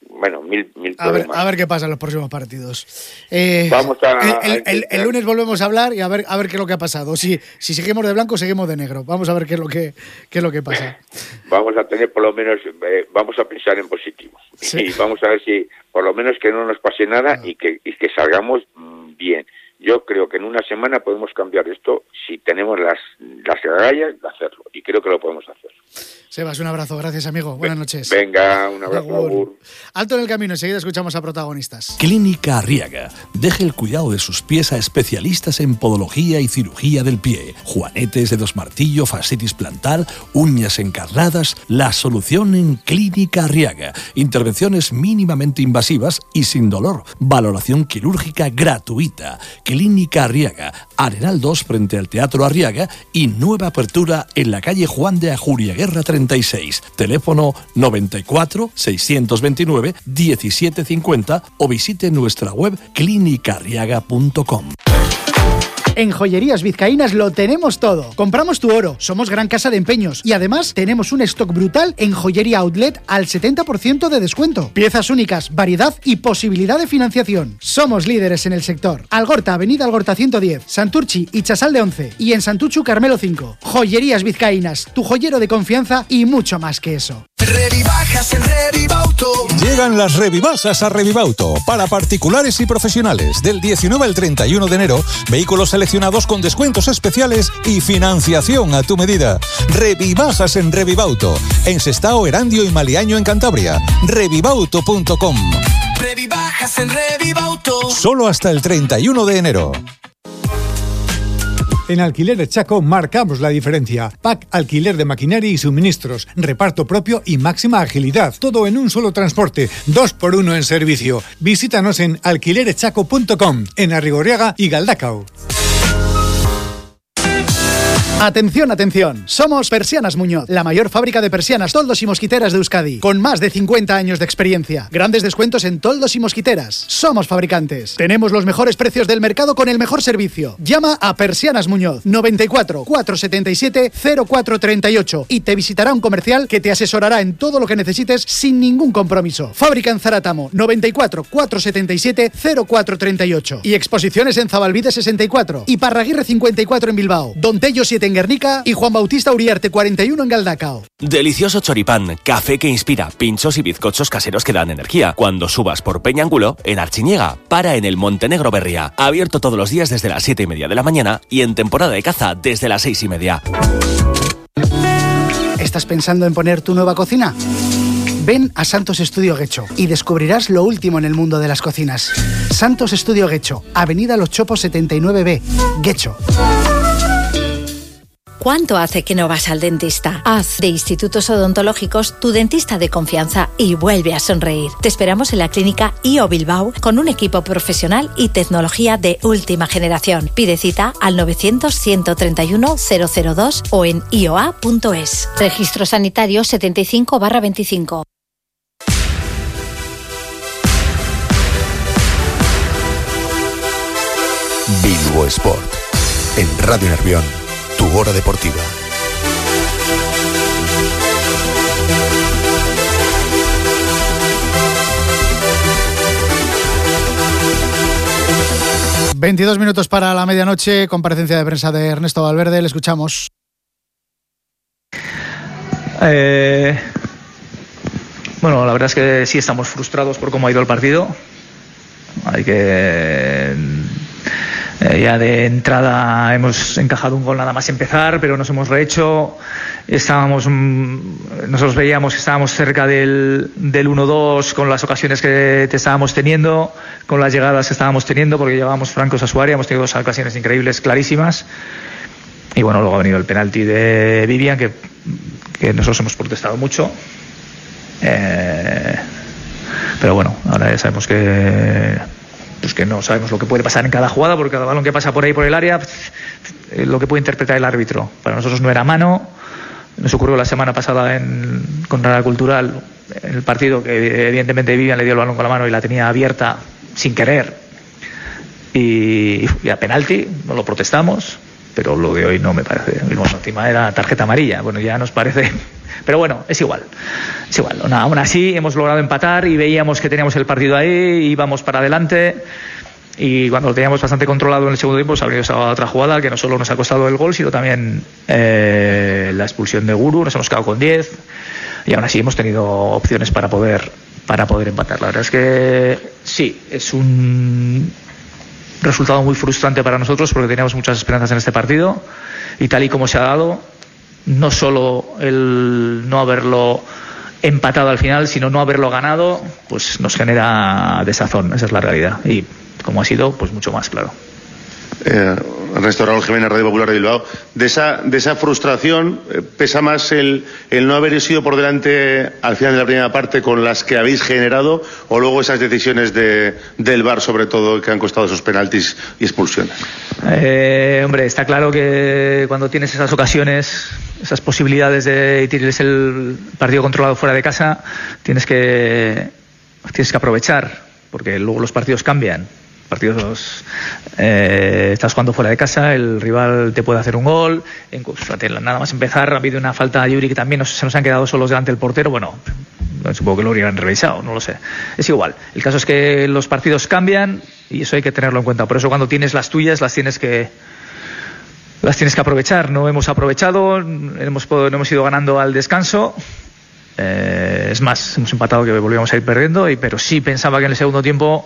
mil problemas. A ver qué pasa en los próximos partidos. Vamos el lunes volvemos a hablar y a ver qué es lo que ha pasado. Si seguimos de blanco, seguimos de negro. Vamos a ver qué es lo que pasa. Vamos a tener por lo menos, vamos a pensar en positivo. Sí. Y vamos a ver si por lo menos que no nos pase nada y que salgamos bien. Yo creo que en una semana podemos cambiar esto si tenemos las agallas de hacerlo. Y creo que lo podemos hacer. Sebas, un abrazo. Gracias, amigo. Buenas noches. Venga, un abrazo. Agur. Alto en el camino. Enseguida escuchamos a protagonistas. Clínica Arriaga. Deje el cuidado de sus pies a especialistas en podología y cirugía del pie. Juanetes, dedos martillo, fascitis plantar, uñas encarnadas. La solución en Clínica Arriaga. Intervenciones mínimamente invasivas y sin dolor. Valoración quirúrgica gratuita. Clínica Arriaga. Arenal 2 frente al Teatro Arriaga y nueva apertura en la calle Juan de Ajuriaguerra 36. Teléfono 94 629 1750 o visite nuestra web clinicarriaga.com. En Joyerías Vizcaínas lo tenemos todo. Compramos tu oro, somos gran casa de empeños y además tenemos un stock brutal en Joyería Outlet al 70% de descuento. Piezas únicas, variedad y posibilidad de financiación. Somos líderes en el sector. Algorta, Avenida Algorta 110, Santurchi y Chasal de 11 y en Santuchu Carmelo 5. Joyerías Vizcaínas, tu joyero de confianza y mucho más que eso. Revibajas en Revibauto. Llegan las Revibajas a Revibauto para particulares y profesionales. Del 19 al 31 de enero, vehículos seleccionados con descuentos especiales y financiación a tu medida. Revibajas en Revibauto. En Sestao, Erandio y Maliaño en Cantabria. Revibauto.com. Revibajas en Revibauto. Solo hasta el 31 de enero. En Alquileres Chaco marcamos la diferencia. Pack alquiler de maquinaria y suministros, reparto propio y máxima agilidad. Todo en un solo transporte, 2x1 en servicio. Visítanos en alquilereschaco.com, en Arrigorriaga y Galdacao. Atención, atención. Somos Persianas Muñoz, la mayor fábrica de persianas, toldos y mosquiteras de Euskadi, con más de 50 años de experiencia. Grandes descuentos en toldos y mosquiteras. Somos fabricantes. Tenemos los mejores precios del mercado con el mejor servicio. Llama a Persianas Muñoz 94 477 0438 y te visitará un comercial que te asesorará en todo lo que necesites sin ningún compromiso. Fábrica en Zaratamo 94 477 0438 y exposiciones en Zabalbide 64 y Parraguirre 54 en Bilbao, Don Tello 7 en Guernica y Juan Bautista Uriarte 41 en Galdacao. Delicioso choripán, café que inspira, pinchos y bizcochos caseros que dan energía. Cuando subas por Peñangulo, en Archiñega, para en el Montenegro Berría. Abierto todos los días desde las 7:30 de la mañana y en temporada de caza desde las 6:30. ¿Estás pensando en poner tu nueva cocina? Ven a Santos Estudio Guecho y descubrirás lo último en el mundo de las cocinas. Santos Estudio Guecho, Avenida Los Chopos 79B, Guecho. ¿Cuánto hace que no vas al dentista? Haz de Institutos Odontológicos tu dentista de confianza y vuelve a sonreír. Te esperamos en la clínica IO Bilbao con un equipo profesional y tecnología de última generación. Pide cita al 900-131-002 o en ioa.es. Registro sanitario 75/25. Bilbo Sport. En Radio Nervión. Tu hora deportiva. ...22 minutos para la medianoche... ...comparecencia de prensa de Ernesto Valverde... ...le escuchamos. Bueno, la verdad es que sí estamos frustrados... ...por cómo ha ido el partido. Hay que... ya de entrada hemos encajado un gol nada más empezar, pero nos hemos rehecho. Nosotros veíamos que estábamos cerca del 1-2 con las ocasiones que estábamos teniendo, con las llegadas que estábamos teniendo, porque llevábamos francos a su área, hemos tenido dos ocasiones increíbles, clarísimas. Y bueno, luego ha venido el penalti de Vivian, que nosotros hemos protestado mucho. Pero bueno, ahora ya sabemos que no sabemos lo que puede pasar en cada jugada, porque cada balón que pasa por ahí por el área, lo que puede interpretar el árbitro. Para nosotros no era mano. Nos ocurrió la semana pasada contra la Cultural, en el partido, que evidentemente Vivian le dio el balón con la mano y la tenía abierta sin querer. Y a penalti, no lo protestamos, pero lo de hoy no me parece. Bueno, encima era tarjeta amarilla. Bueno, ya nos parece Pero bueno, es igual. Aún así hemos logrado empatar y veíamos que teníamos el partido ahí, íbamos para adelante. Y cuando lo teníamos bastante controlado en el segundo tiempo, pues ha venido esa otra jugada que no solo nos ha costado el gol, sino también la expulsión de Guru. Nos hemos quedado con 10 y aún así hemos tenido opciones para poder empatar. La verdad es que sí, es un resultado muy frustrante para nosotros porque teníamos muchas esperanzas en este partido y tal y como se ha dado, no solo el no haberlo empatado al final, sino no haberlo ganado, pues nos genera desazón. Esa es la realidad. Y como ha sido, pues mucho más, claro. Ernesto Raúl Jiménez, Radio Popular de Bilbao. De esa frustración, ¿pesa más el no haber sido por delante al final de la primera parte con las que habéis generado, o luego esas decisiones del VAR, sobre todo, que han costado esos penaltis y expulsiones? Hombre, está claro que cuando tienes esas ocasiones, esas posibilidades de tienes el partido controlado fuera de casa, tienes que aprovechar, porque luego los partidos cambian. Estás jugando fuera de casa, el rival te puede hacer un gol, nada más empezar ha habido una falta a Yuri que también se nos han quedado solos delante del portero. Bueno, supongo que lo habrían revisado, no lo sé, es igual. El caso es que los partidos cambian y eso hay que tenerlo en cuenta. Por eso cuando tienes las tuyas las tienes que aprovechar. No hemos aprovechado, no hemos ido ganando al descanso. Es más, hemos empatado, que volvíamos a ir perdiendo, pero sí pensaba que en el segundo tiempo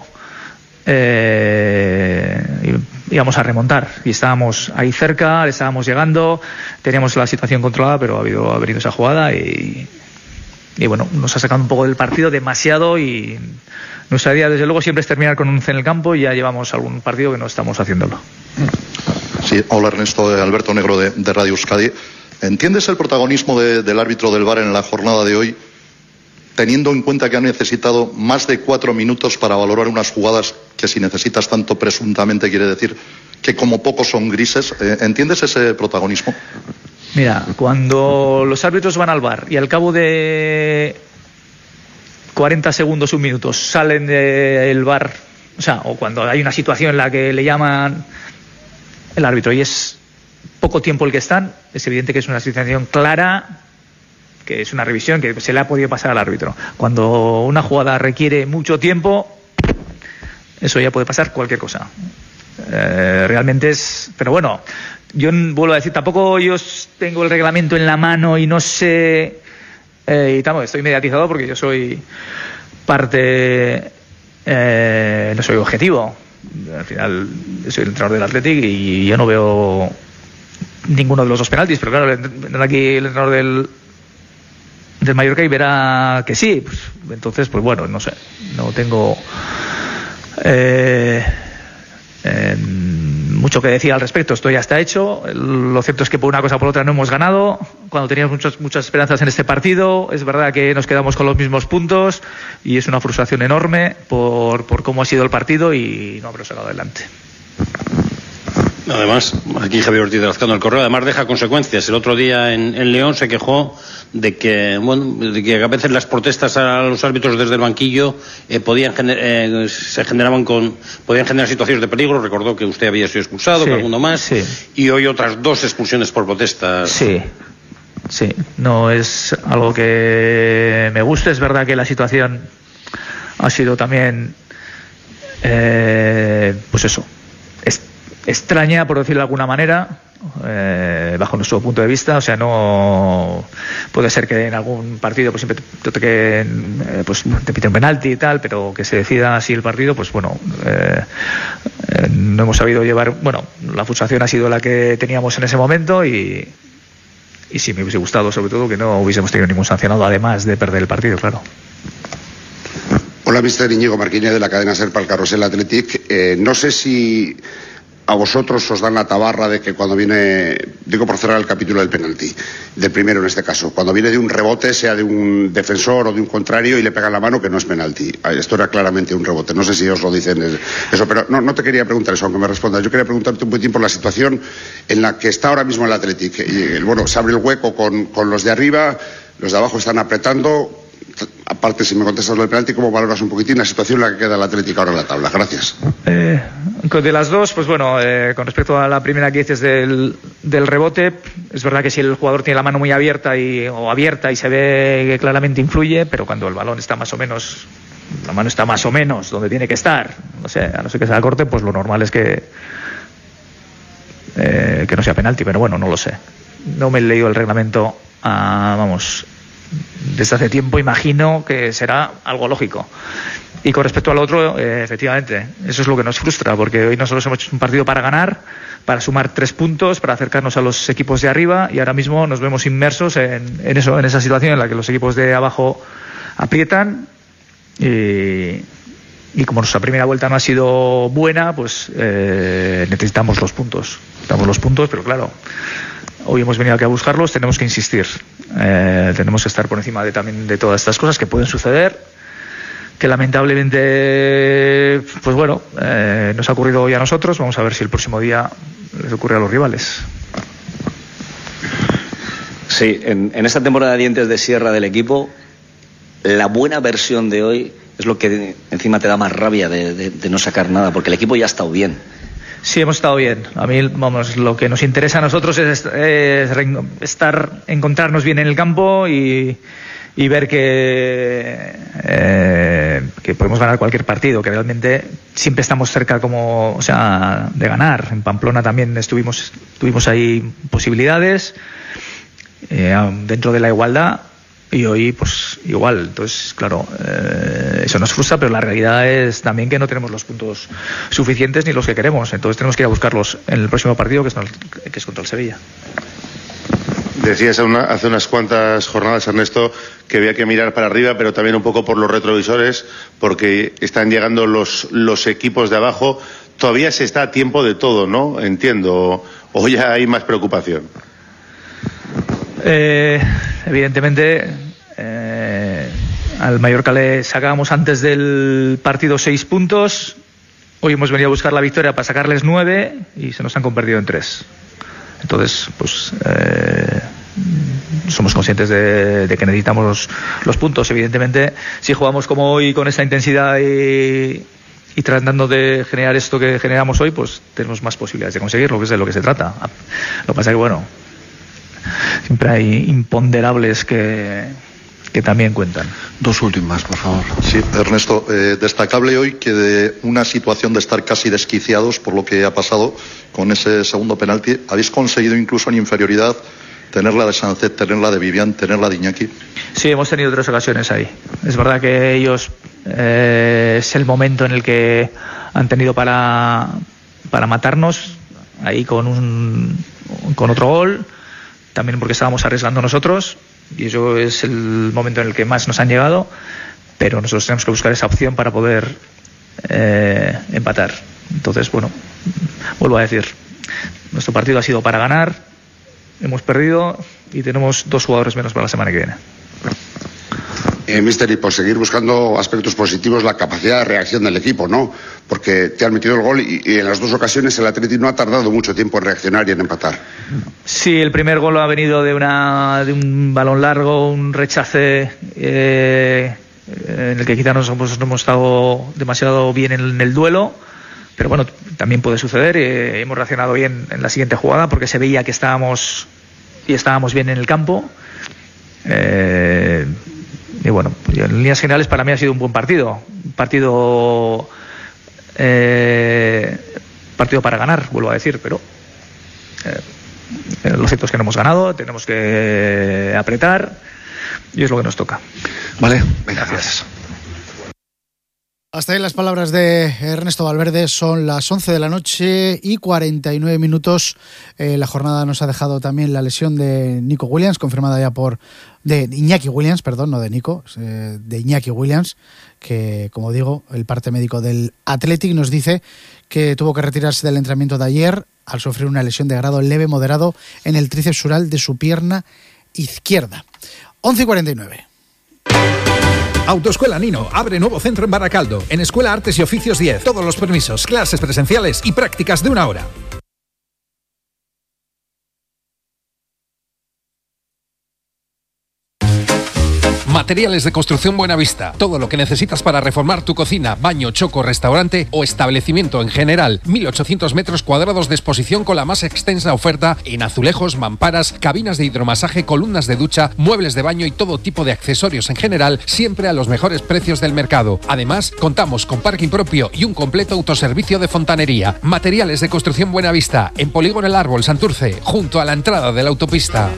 íbamos a remontar y estábamos ahí cerca, le estábamos llegando, teníamos la situación controlada, pero ha venido esa jugada y bueno, nos ha sacado un poco del partido demasiado. Y nuestra idea desde luego siempre es terminar con un 11 en el campo, y ya llevamos algún partido que no estamos haciéndolo. Sí, hola Ernesto, Alberto Negro de Radio Euskadi. ¿Entiendes el protagonismo del árbitro del VAR en la jornada de hoy, teniendo en cuenta que han necesitado más de 4 minutos para valorar unas jugadas que, si necesitas tanto presuntamente, quiere decir que como poco son grises? ¿Entiendes ese protagonismo? Mira, cuando los árbitros van al VAR y al cabo de 40 segundos, un minuto, salen del VAR, o cuando hay una situación en la que le llaman el árbitro y es poco tiempo el que están, es evidente que es una situación clara, que es una revisión que se le ha podido pasar al árbitro. Cuando una jugada requiere mucho tiempo, eso ya puede pasar cualquier cosa. Realmente es... Pero bueno, yo vuelvo a decir, tampoco yo tengo el reglamento en la mano y no sé... estoy mediatizado porque yo soy parte... no soy objetivo. Al final, yo soy el entrenador del Athletic y yo no veo ninguno de los dos penaltis, pero claro, vendrá aquí el entrenador del Mallorca y verá que sí. Pues, entonces, pues bueno, no sé, no tengo mucho que decir al respecto. Esto ya está hecho. Lo cierto es que por una cosa o por otra no hemos ganado cuando teníamos muchas esperanzas en este partido. Es verdad que nos quedamos con los mismos puntos y es una frustración enorme por cómo ha sido el partido y no haberlo sacado adelante. Además, aquí Javier Ortiz de Lazcano, el Correo, además deja consecuencias. El otro día en León se quejó de que a veces las protestas a los árbitros desde el banquillo podían generar situaciones de peligro. Recordó que usted había sido expulsado, que alguno más, sí. Y hoy otras 2 expulsiones por protestas. Sí, no es algo que me guste. Es verdad que la situación ha sido también, pues eso, extraña, por decirlo de alguna manera, bajo nuestro punto de vista. O sea, no puede ser que en algún partido pues siempre te piten un penalti y tal, pero que se decida así el partido, pues bueno, no hemos sabido llevar. Bueno, la frustración ha sido la que teníamos en ese momento y sí me hubiese gustado, sobre todo, que no hubiésemos tenido ningún sancionado, además de perder el partido, claro. Hola, mister Íñigo Marquina, de la cadena SER para el Carrusel Athletic. No sé si a vosotros os dan la tabarra de que cuando viene, digo por cerrar el capítulo del penalti, del primero en este caso, cuando viene de un rebote, sea de un defensor o de un contrario, y le pegan la mano, que no es penalti. Esto era claramente un rebote. No sé si os lo dicen eso, pero no te quería preguntar eso, aunque me respondas. Yo quería preguntarte un poquitín por la situación en la que está ahora mismo el Athletic. Se abre el hueco con los de arriba, los de abajo están apretando. Aparte, si me contestas lo del penalti, ¿cómo valoras un poquitín la situación en la que queda el Atlético ahora en la tabla? Gracias. De las dos, pues bueno, con respecto a la primera que dices del rebote, es verdad que si el jugador tiene la mano muy abierta y se ve que claramente influye, pero cuando el balón está más o menos, la mano está más o menos donde tiene que estar, no sé, a no ser que sea corte, pues lo normal es que no sea penalti, pero bueno, no lo sé. No me he leído el reglamento, desde hace tiempo. Imagino que será algo lógico. Y con respecto al otro, efectivamente, eso es lo que nos frustra, porque hoy nosotros hemos hecho un partido para ganar, para sumar 3 puntos, para acercarnos a los equipos de arriba, y ahora mismo nos vemos inmersos en esa situación en la que los equipos de abajo aprietan, y como nuestra primera vuelta no ha sido buena, pues necesitamos los puntos. Necesitamos los puntos, pero claro, hoy hemos venido aquí a buscarlos, tenemos que insistir. Tenemos que estar por encima también de todas estas cosas que pueden suceder, que lamentablemente, pues bueno, nos ha ocurrido hoy a nosotros. Vamos a ver si el próximo día les ocurre a los rivales. Sí, en esta temporada de dientes de sierra del equipo, la buena versión de hoy es lo que encima te da más rabia de no sacar nada, porque el equipo ya ha estado bien. Sí, hemos estado bien. A mí, lo que nos interesa a nosotros es encontrarnos bien en el campo y ver que podemos ganar cualquier partido, que realmente siempre estamos cerca de ganar. En Pamplona también tuvimos ahí posibilidades dentro de la igualdad, y hoy pues igual. Entonces, claro, eso nos frustra, pero la realidad es también que no tenemos los puntos suficientes ni los que queremos. Entonces tenemos que ir a buscarlos en el próximo partido, que es contra el Sevilla. Decías hace unas cuantas jornadas, Ernesto, que había que mirar para arriba, pero también un poco por los retrovisores, porque están llegando los equipos de abajo. Todavía se está a tiempo de todo, ¿no? Entiendo. ¿O ya hay más preocupación? Evidentemente, al Mallorca le sacábamos antes del partido 6 puntos. Hoy hemos venido a buscar la victoria para sacarles 9 y se nos han convertido en 3. Entonces, pues somos conscientes de que necesitamos los puntos. Evidentemente, si jugamos como hoy con esta intensidad y tratando de generar esto que generamos hoy, pues tenemos más posibilidades de conseguirlo, que es de lo que se trata. Lo que pasa es que, bueno, siempre hay imponderables que también cuentan. 2 últimas, por favor. Sí, Ernesto, destacable hoy que de una situación de estar casi desquiciados por lo que ha pasado con ese segundo penalti, habéis conseguido incluso en inferioridad tenerla de Sancet, tenerla de Vivian, tenerla de Iñaki. Sí, hemos tenido 3 ocasiones ahí. Es verdad que ellos es el momento en el que han tenido para matarnos, ahí con otro gol, también porque estábamos arriesgando nosotros, y eso es el momento en el que más nos han llegado, pero nosotros tenemos que buscar esa opción para poder empatar. Entonces, bueno, vuelvo a decir, nuestro partido ha sido para ganar, hemos perdido y tenemos 2 jugadores menos para la semana que viene. Mister, y por seguir buscando aspectos positivos, la capacidad de reacción del equipo, ¿no? Porque te han metido el gol y en las 2 ocasiones el Atleti no ha tardado mucho tiempo en reaccionar y en empatar. Sí, el primer gol ha venido de un balón largo, un rechace en el que quizá no hemos estado demasiado bien en el duelo, pero bueno, también puede suceder. Hemos reaccionado bien en la siguiente jugada porque se veía que estábamos bien en el campo. Y bueno, en líneas generales para mí ha sido un buen partido. Partido para ganar, vuelvo a decir, pero lo cierto es que no hemos ganado, tenemos que apretar y es lo que nos toca. Vale, venga, gracias. Hasta ahí las palabras de Ernesto Valverde. Son las 11 de la noche y 49 minutos. La jornada nos ha dejado también la lesión de Nico Williams, confirmada ya de Iñaki Williams, perdón, no de Nico, de Iñaki Williams, que, como digo, el parte médico del Athletic nos dice que tuvo que retirarse del entrenamiento de ayer al sufrir una lesión de grado leve moderado en el tríceps sural de su pierna izquierda. 11 y 49. Autoescuela Nino abre nuevo centro en Baracaldo, en Escuela Artes y Oficios 10. Todos los permisos, clases presenciales y prácticas de 1 hora. Materiales de Construcción Buenavista. Todo lo que necesitas para reformar tu cocina, baño, choco, restaurante o establecimiento en general. 1.800 metros cuadrados de exposición con la más extensa oferta en azulejos, mamparas, cabinas de hidromasaje, columnas de ducha, muebles de baño y todo tipo de accesorios en general, siempre a los mejores precios del mercado. Además, contamos con parking propio y un completo autoservicio de fontanería. Materiales de Construcción Buenavista, en Polígono El Árbol, Santurce, junto a la entrada de la autopista.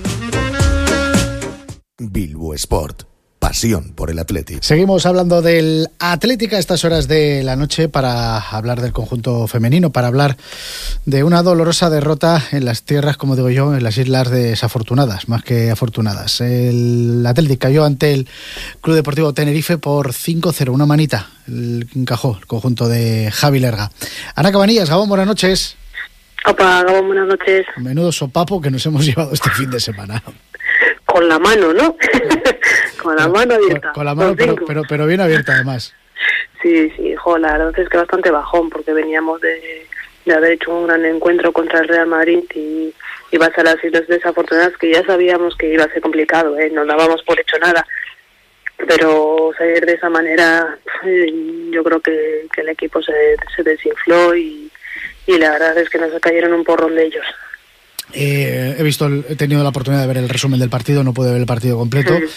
Bilbo Sport, pasión por el Athletic. Seguimos hablando del Athletic a estas horas de la noche para hablar del conjunto femenino, para hablar de una dolorosa derrota en las tierras, como digo yo, en las islas desafortunadas, más que afortunadas. El Athletic cayó ante el Club Deportivo Tenerife por 5-0, una manita, encajó el conjunto de Javi Lerga. Ana Cabanillas, Gabón, buenas noches. Opa, Gabón, buenas noches. Menudo sopapo que nos hemos llevado este fin de semana. Con la mano, ¿no? Con la mano abierta. Con la mano, pero bien abierta además. Sí, la verdad es que bastante bajón, porque veníamos de haber hecho un gran encuentro contra el Real Madrid y vas a las islas desafortunadas, que ya sabíamos que iba a ser complicado, no dábamos por hecho nada. Pero salir de esa manera, yo creo que el equipo se desinfló y la verdad es que nos cayeron un porrón de ellos. He tenido la oportunidad de ver el resumen del partido, no pude ver el partido completo. Lo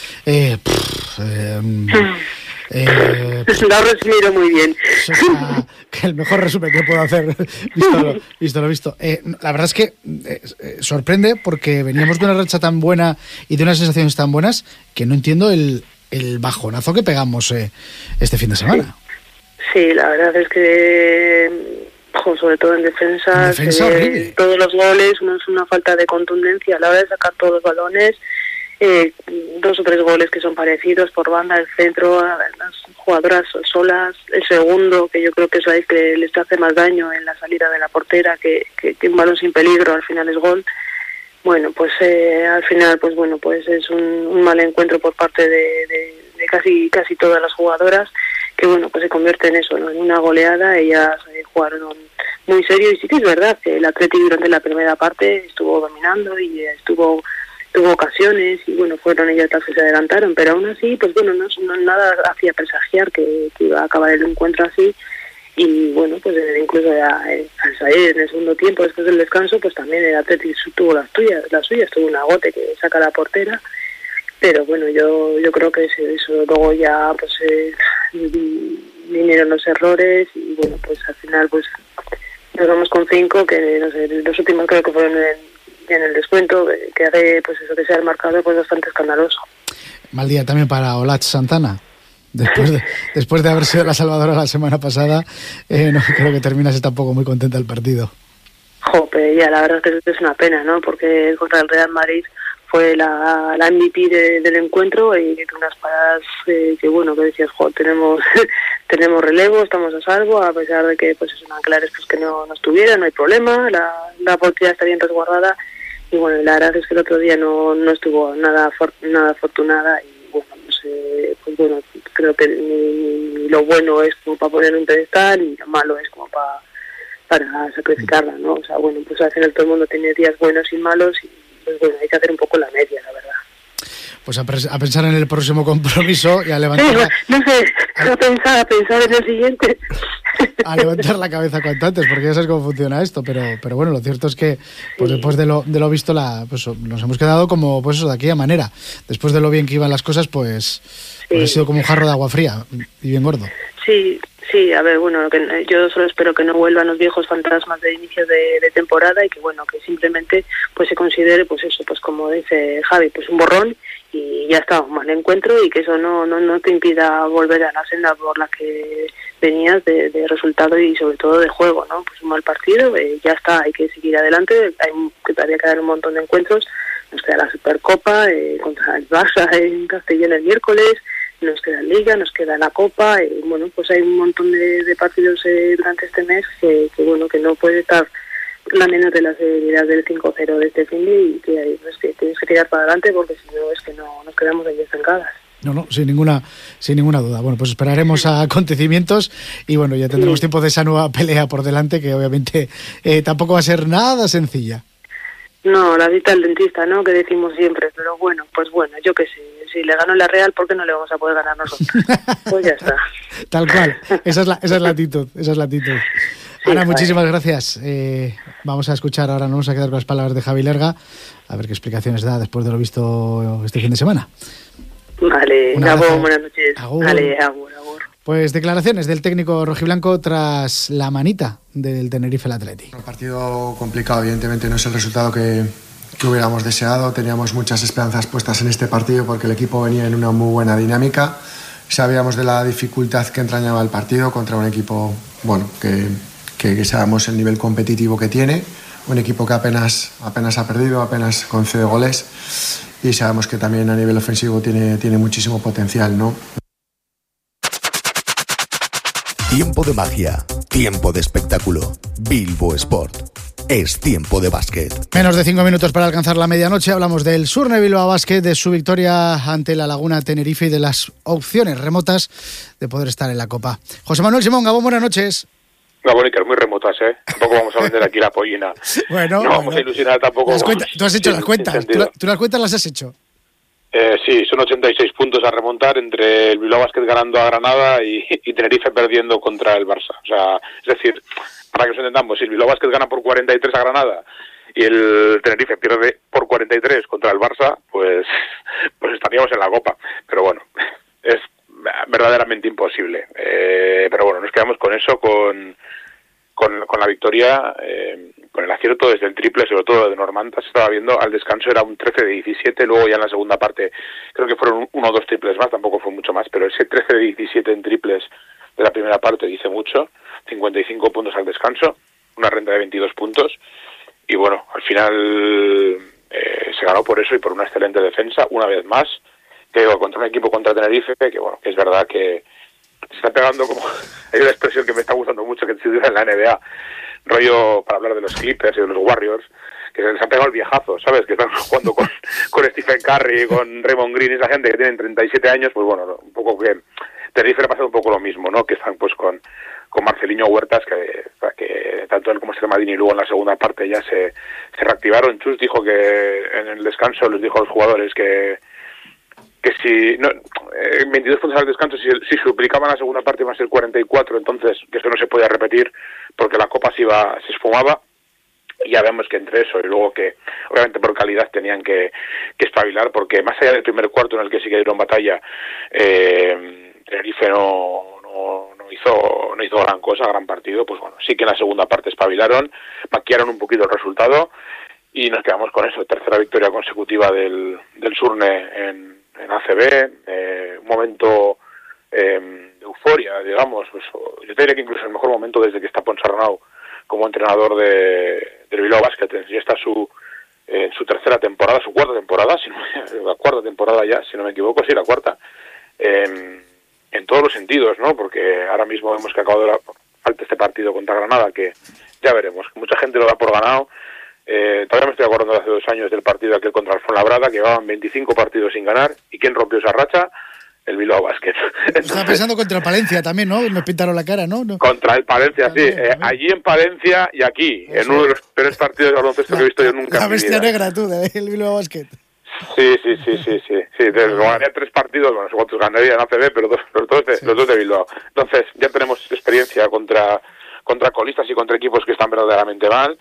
resumido muy bien. El mejor resumen que puedo hacer, visto lo visto. La verdad es que sorprende, porque veníamos de una racha tan buena y de unas sensaciones tan buenas que no entiendo el bajonazo que pegamos este fin de semana. Sí, la verdad es que sobre todo en defensa todos los goles, una falta de contundencia a la hora de sacar todos los balones, 2 o 3 goles que son parecidos por banda, el centro, las jugadoras solas, el segundo, que yo creo que es ahí que les hace más daño en la salida de la portera, que un balón sin peligro al final es gol. Bueno, pues al final pues es un mal encuentro por parte de casi todas las jugadoras, que pues se convierte en eso, ¿no? En una goleada. Ellas jugaron muy serio, y sí que es verdad que el Athletic durante la primera parte estuvo dominando y tuvo ocasiones, y fueron ellas las que se adelantaron, pero aún así nada hacía presagiar que iba a acabar el encuentro así. Y incluso al salir en el segundo tiempo, después del descanso, pues también el Athletic tuvo las suyas, tuvo un agote que saca la portera. Pero yo creo que eso luego ya vinieron los errores y al final nos vamos con 5, que no sé, los últimos creo que fueron en el descuento, que hace que sea el marcador bastante escandaloso. Mal día también para Olatz Santana. Después de haber sido la salvadora la semana pasada, no creo que terminase tampoco muy contenta el partido. Jope, ya la verdad es que es una pena, ¿no? Porque contra el Real Madrid fue la MVP del encuentro, y unas paradas que decías, tenemos relevo, estamos a salvo, a pesar de que eran claras que no estuviera, no hay problema, la portería está bien resguardada, y la verdad es que el otro día no estuvo nada afortunada, y creo que ni lo bueno es como para poner un pedestal, ni lo malo es como para sacrificarla, ¿no? O sea, al final todo el mundo tiene días buenos y malos, y hay que hacer un poco la media, la verdad. Pues a pensar en el próximo compromiso y a levantar a pensar en el siguiente. A levantar la cabeza cuanto antes, porque ya sabes cómo funciona esto, pero lo cierto es que después de lo visto nos hemos quedado como de aquella manera. Después de lo bien que iban las cosas, ha sido como un jarro de agua fría y bien gordo. Sí, a ver, que yo solo espero que no vuelvan los viejos fantasmas de inicio de temporada, y que que simplemente se considere como dice Javi, un borrón, y ya está, un mal encuentro, y que eso no te impida volver a la senda por la que venías de resultado y sobre todo de juego, ¿no? Un mal partido, ya está, hay que seguir adelante, que todavía quedan un montón de encuentros, nos queda la Supercopa contra el Barça en Castellón el miércoles, nos queda Liga, nos queda la Copa, hay un montón de partidos durante este mes que no puede estar la menos de la severidad del 5-0 de este fin de, y que tienes que tirar para adelante, porque si no es que no nos quedamos ahí estancadas. No, sin ninguna duda. Bueno, pues esperaremos a acontecimientos y ya tendremos tiempo de esa nueva pelea por delante, que obviamente tampoco va a ser nada sencilla. No, la visita al dentista, ¿no? Que decimos siempre, pero yo qué sé, si le ganó la Real, ¿por qué no le vamos a poder ganar nosotros? Pues ya está. Tal cual, esa es la actitud, Sí, Ana, muchísimas gracias. Vamos a escuchar ahora, nos vamos a quedar con las palabras de Javi Lerga, a ver qué explicaciones da después de lo visto este fin de semana. Vale, Gabón, buenas noches. Agur. Vale, agur. Pues declaraciones del técnico rojiblanco tras la manita del Tenerife el Athletic. Un partido complicado, evidentemente no es el resultado que hubiéramos deseado. Teníamos muchas esperanzas puestas en este partido porque el equipo venía en una muy buena dinámica. Sabíamos de la dificultad que entrañaba el partido contra un equipo, bueno, que sabemos el nivel competitivo que tiene. Un equipo que apenas ha perdido, apenas concede goles, y sabemos que también a nivel ofensivo tiene muchísimo potencial, ¿no? Tiempo de magia, tiempo de espectáculo. Bilbo Sport. Es tiempo de básquet. Menos de 5 minutos para alcanzar la medianoche. Hablamos del Surne Bilbao Basket, de su victoria ante la Laguna Tenerife y de las opciones remotas de poder estar en la Copa. José Manuel Simón, Gabón, buenas noches. Gabón, Iker, muy remotas, ¿eh? Tampoco vamos a vender aquí la pollina. Bueno, no vamos a ilusionar tampoco. Tú has hecho las cuentas. ¿Tú las cuentas las has hecho? Sí, son 86 puntos a remontar entre el Bilbao Basket ganando a Granada y Tenerife perdiendo contra el Barça. O sea, es decir, para que nos entendamos, si el Bilbao Basket gana por 43 a Granada y el Tenerife pierde por 43 contra el Barça, pues estaríamos en la Copa. Pero bueno, es verdaderamente imposible. Pero bueno, nos quedamos con eso, con la victoria, con el acierto desde el triple, sobre todo de Normanta. Se estaba viendo, al descanso era un 13 de 17, luego ya en la segunda parte creo que fueron 1 o 2 triples más, tampoco fue mucho más, pero ese 13 de 17 en triples de la primera parte dice mucho. 55 puntos al descanso, una renta de 22 puntos, y bueno, al final se ganó por eso y por una excelente defensa, una vez más, que contra un equipo contra Tenerife, que bueno, que es verdad que se está pegando como... Hay una expresión que me está gustando mucho que se utiliza en la NBA, rollo para hablar de los Clippers y de los Warriors, que se les ha pegado el viejazo, ¿sabes? Que están jugando con Stephen Curry, con Raymond Green, esa gente que tienen 37 años, pues bueno, un poco que Tenerife le ha pasado un poco lo mismo, ¿no? Que están pues con Marceliño Huertas, que tanto él como Extremadini luego en la segunda parte ya se reactivaron. Chus dijo que en el descanso les dijo a los jugadores que si no, 22 puntos al descanso, si se duplicaban la segunda parte iba a ser 44, entonces que eso no se podía repetir porque la Copa se esfumaba. Y ya vemos que entre eso y luego que obviamente por calidad tenían que espabilar, porque más allá del primer cuarto en el que sí que dieron batalla, Tenerife no hizo gran cosa, gran partido. Pues bueno, sí que en la segunda parte espabilaron, maquillaron un poquito el resultado y nos quedamos con eso, tercera victoria consecutiva del Surne en ACB, un momento de euforia, digamos. Pues, yo te diría que incluso el mejor momento desde que está Ponsarnau como entrenador del Bilbao Basket. Ya está su tercera temporada, su cuarta temporada, la cuarta temporada ya, si no me equivoco, sí, la cuarta, en todos los sentidos, ¿no? Porque ahora mismo vemos que ha acabado falta este partido contra Granada, que ya veremos, que mucha gente lo da por ganado. Todavía me estoy acordando de hace 2 años del partido aquel contra el Fuenlabrada, que llevaban 25 partidos sin ganar, ¿y quién rompió esa racha? El Bilbao Basket. Estaba pensando contra el Palencia también, ¿no? Nos pintaron la cara, ¿no? Contra el Palencia, sí. Allí en Palencia y aquí, en uno de los peores partidos de baloncesto que he visto yo nunca. La bestia negra tú, del Bilbao Basket. Sí. Ganaría 3 partidos, bueno, no sé cuántos ganaría en ACB, pero los dos de Bilbao. Entonces, ya tenemos experiencia contra colistas y contra equipos que están verdaderamente mal.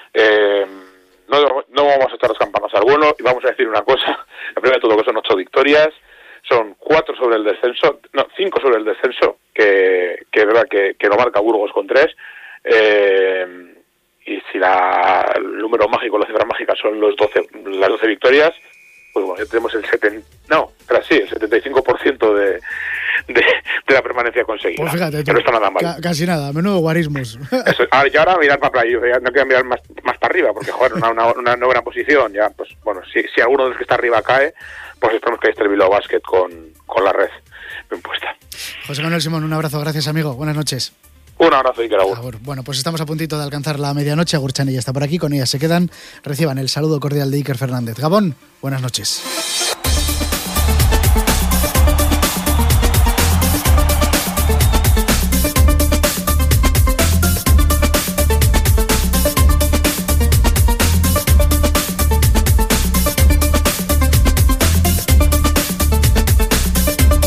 No vamos a echar las campanas al vuelo y vamos a decir una cosa. La primera de todo, que son 8 victorias. Son 4 sobre el descenso, 5 sobre el descenso, que es verdad que lo marca Burgos con 3. Y si el número mágico, la cifra mágica son las 12 victorias, pues bueno, ya tenemos el 75% de la permanencia conseguida. Pues fíjate, que no está nada mal. Casi nada, menudo guarismos. Y ahora mirar para playa, ya no quiero mirar más para arriba, porque joder, una no buena posición, ya, pues bueno, si alguno de los que está arriba cae, pues esperamos que ahí esté el Bilbao Basket con la red bien puesta. José Manuel Simón, un abrazo, gracias amigo, buenas noches. Un abrazo, Iker, agur. Bueno, pues estamos a puntito de alcanzar la medianoche. Agurchan ya está por aquí, con ella se quedan. Reciban el saludo cordial de Iker Fernández. Gabón, buenas noches.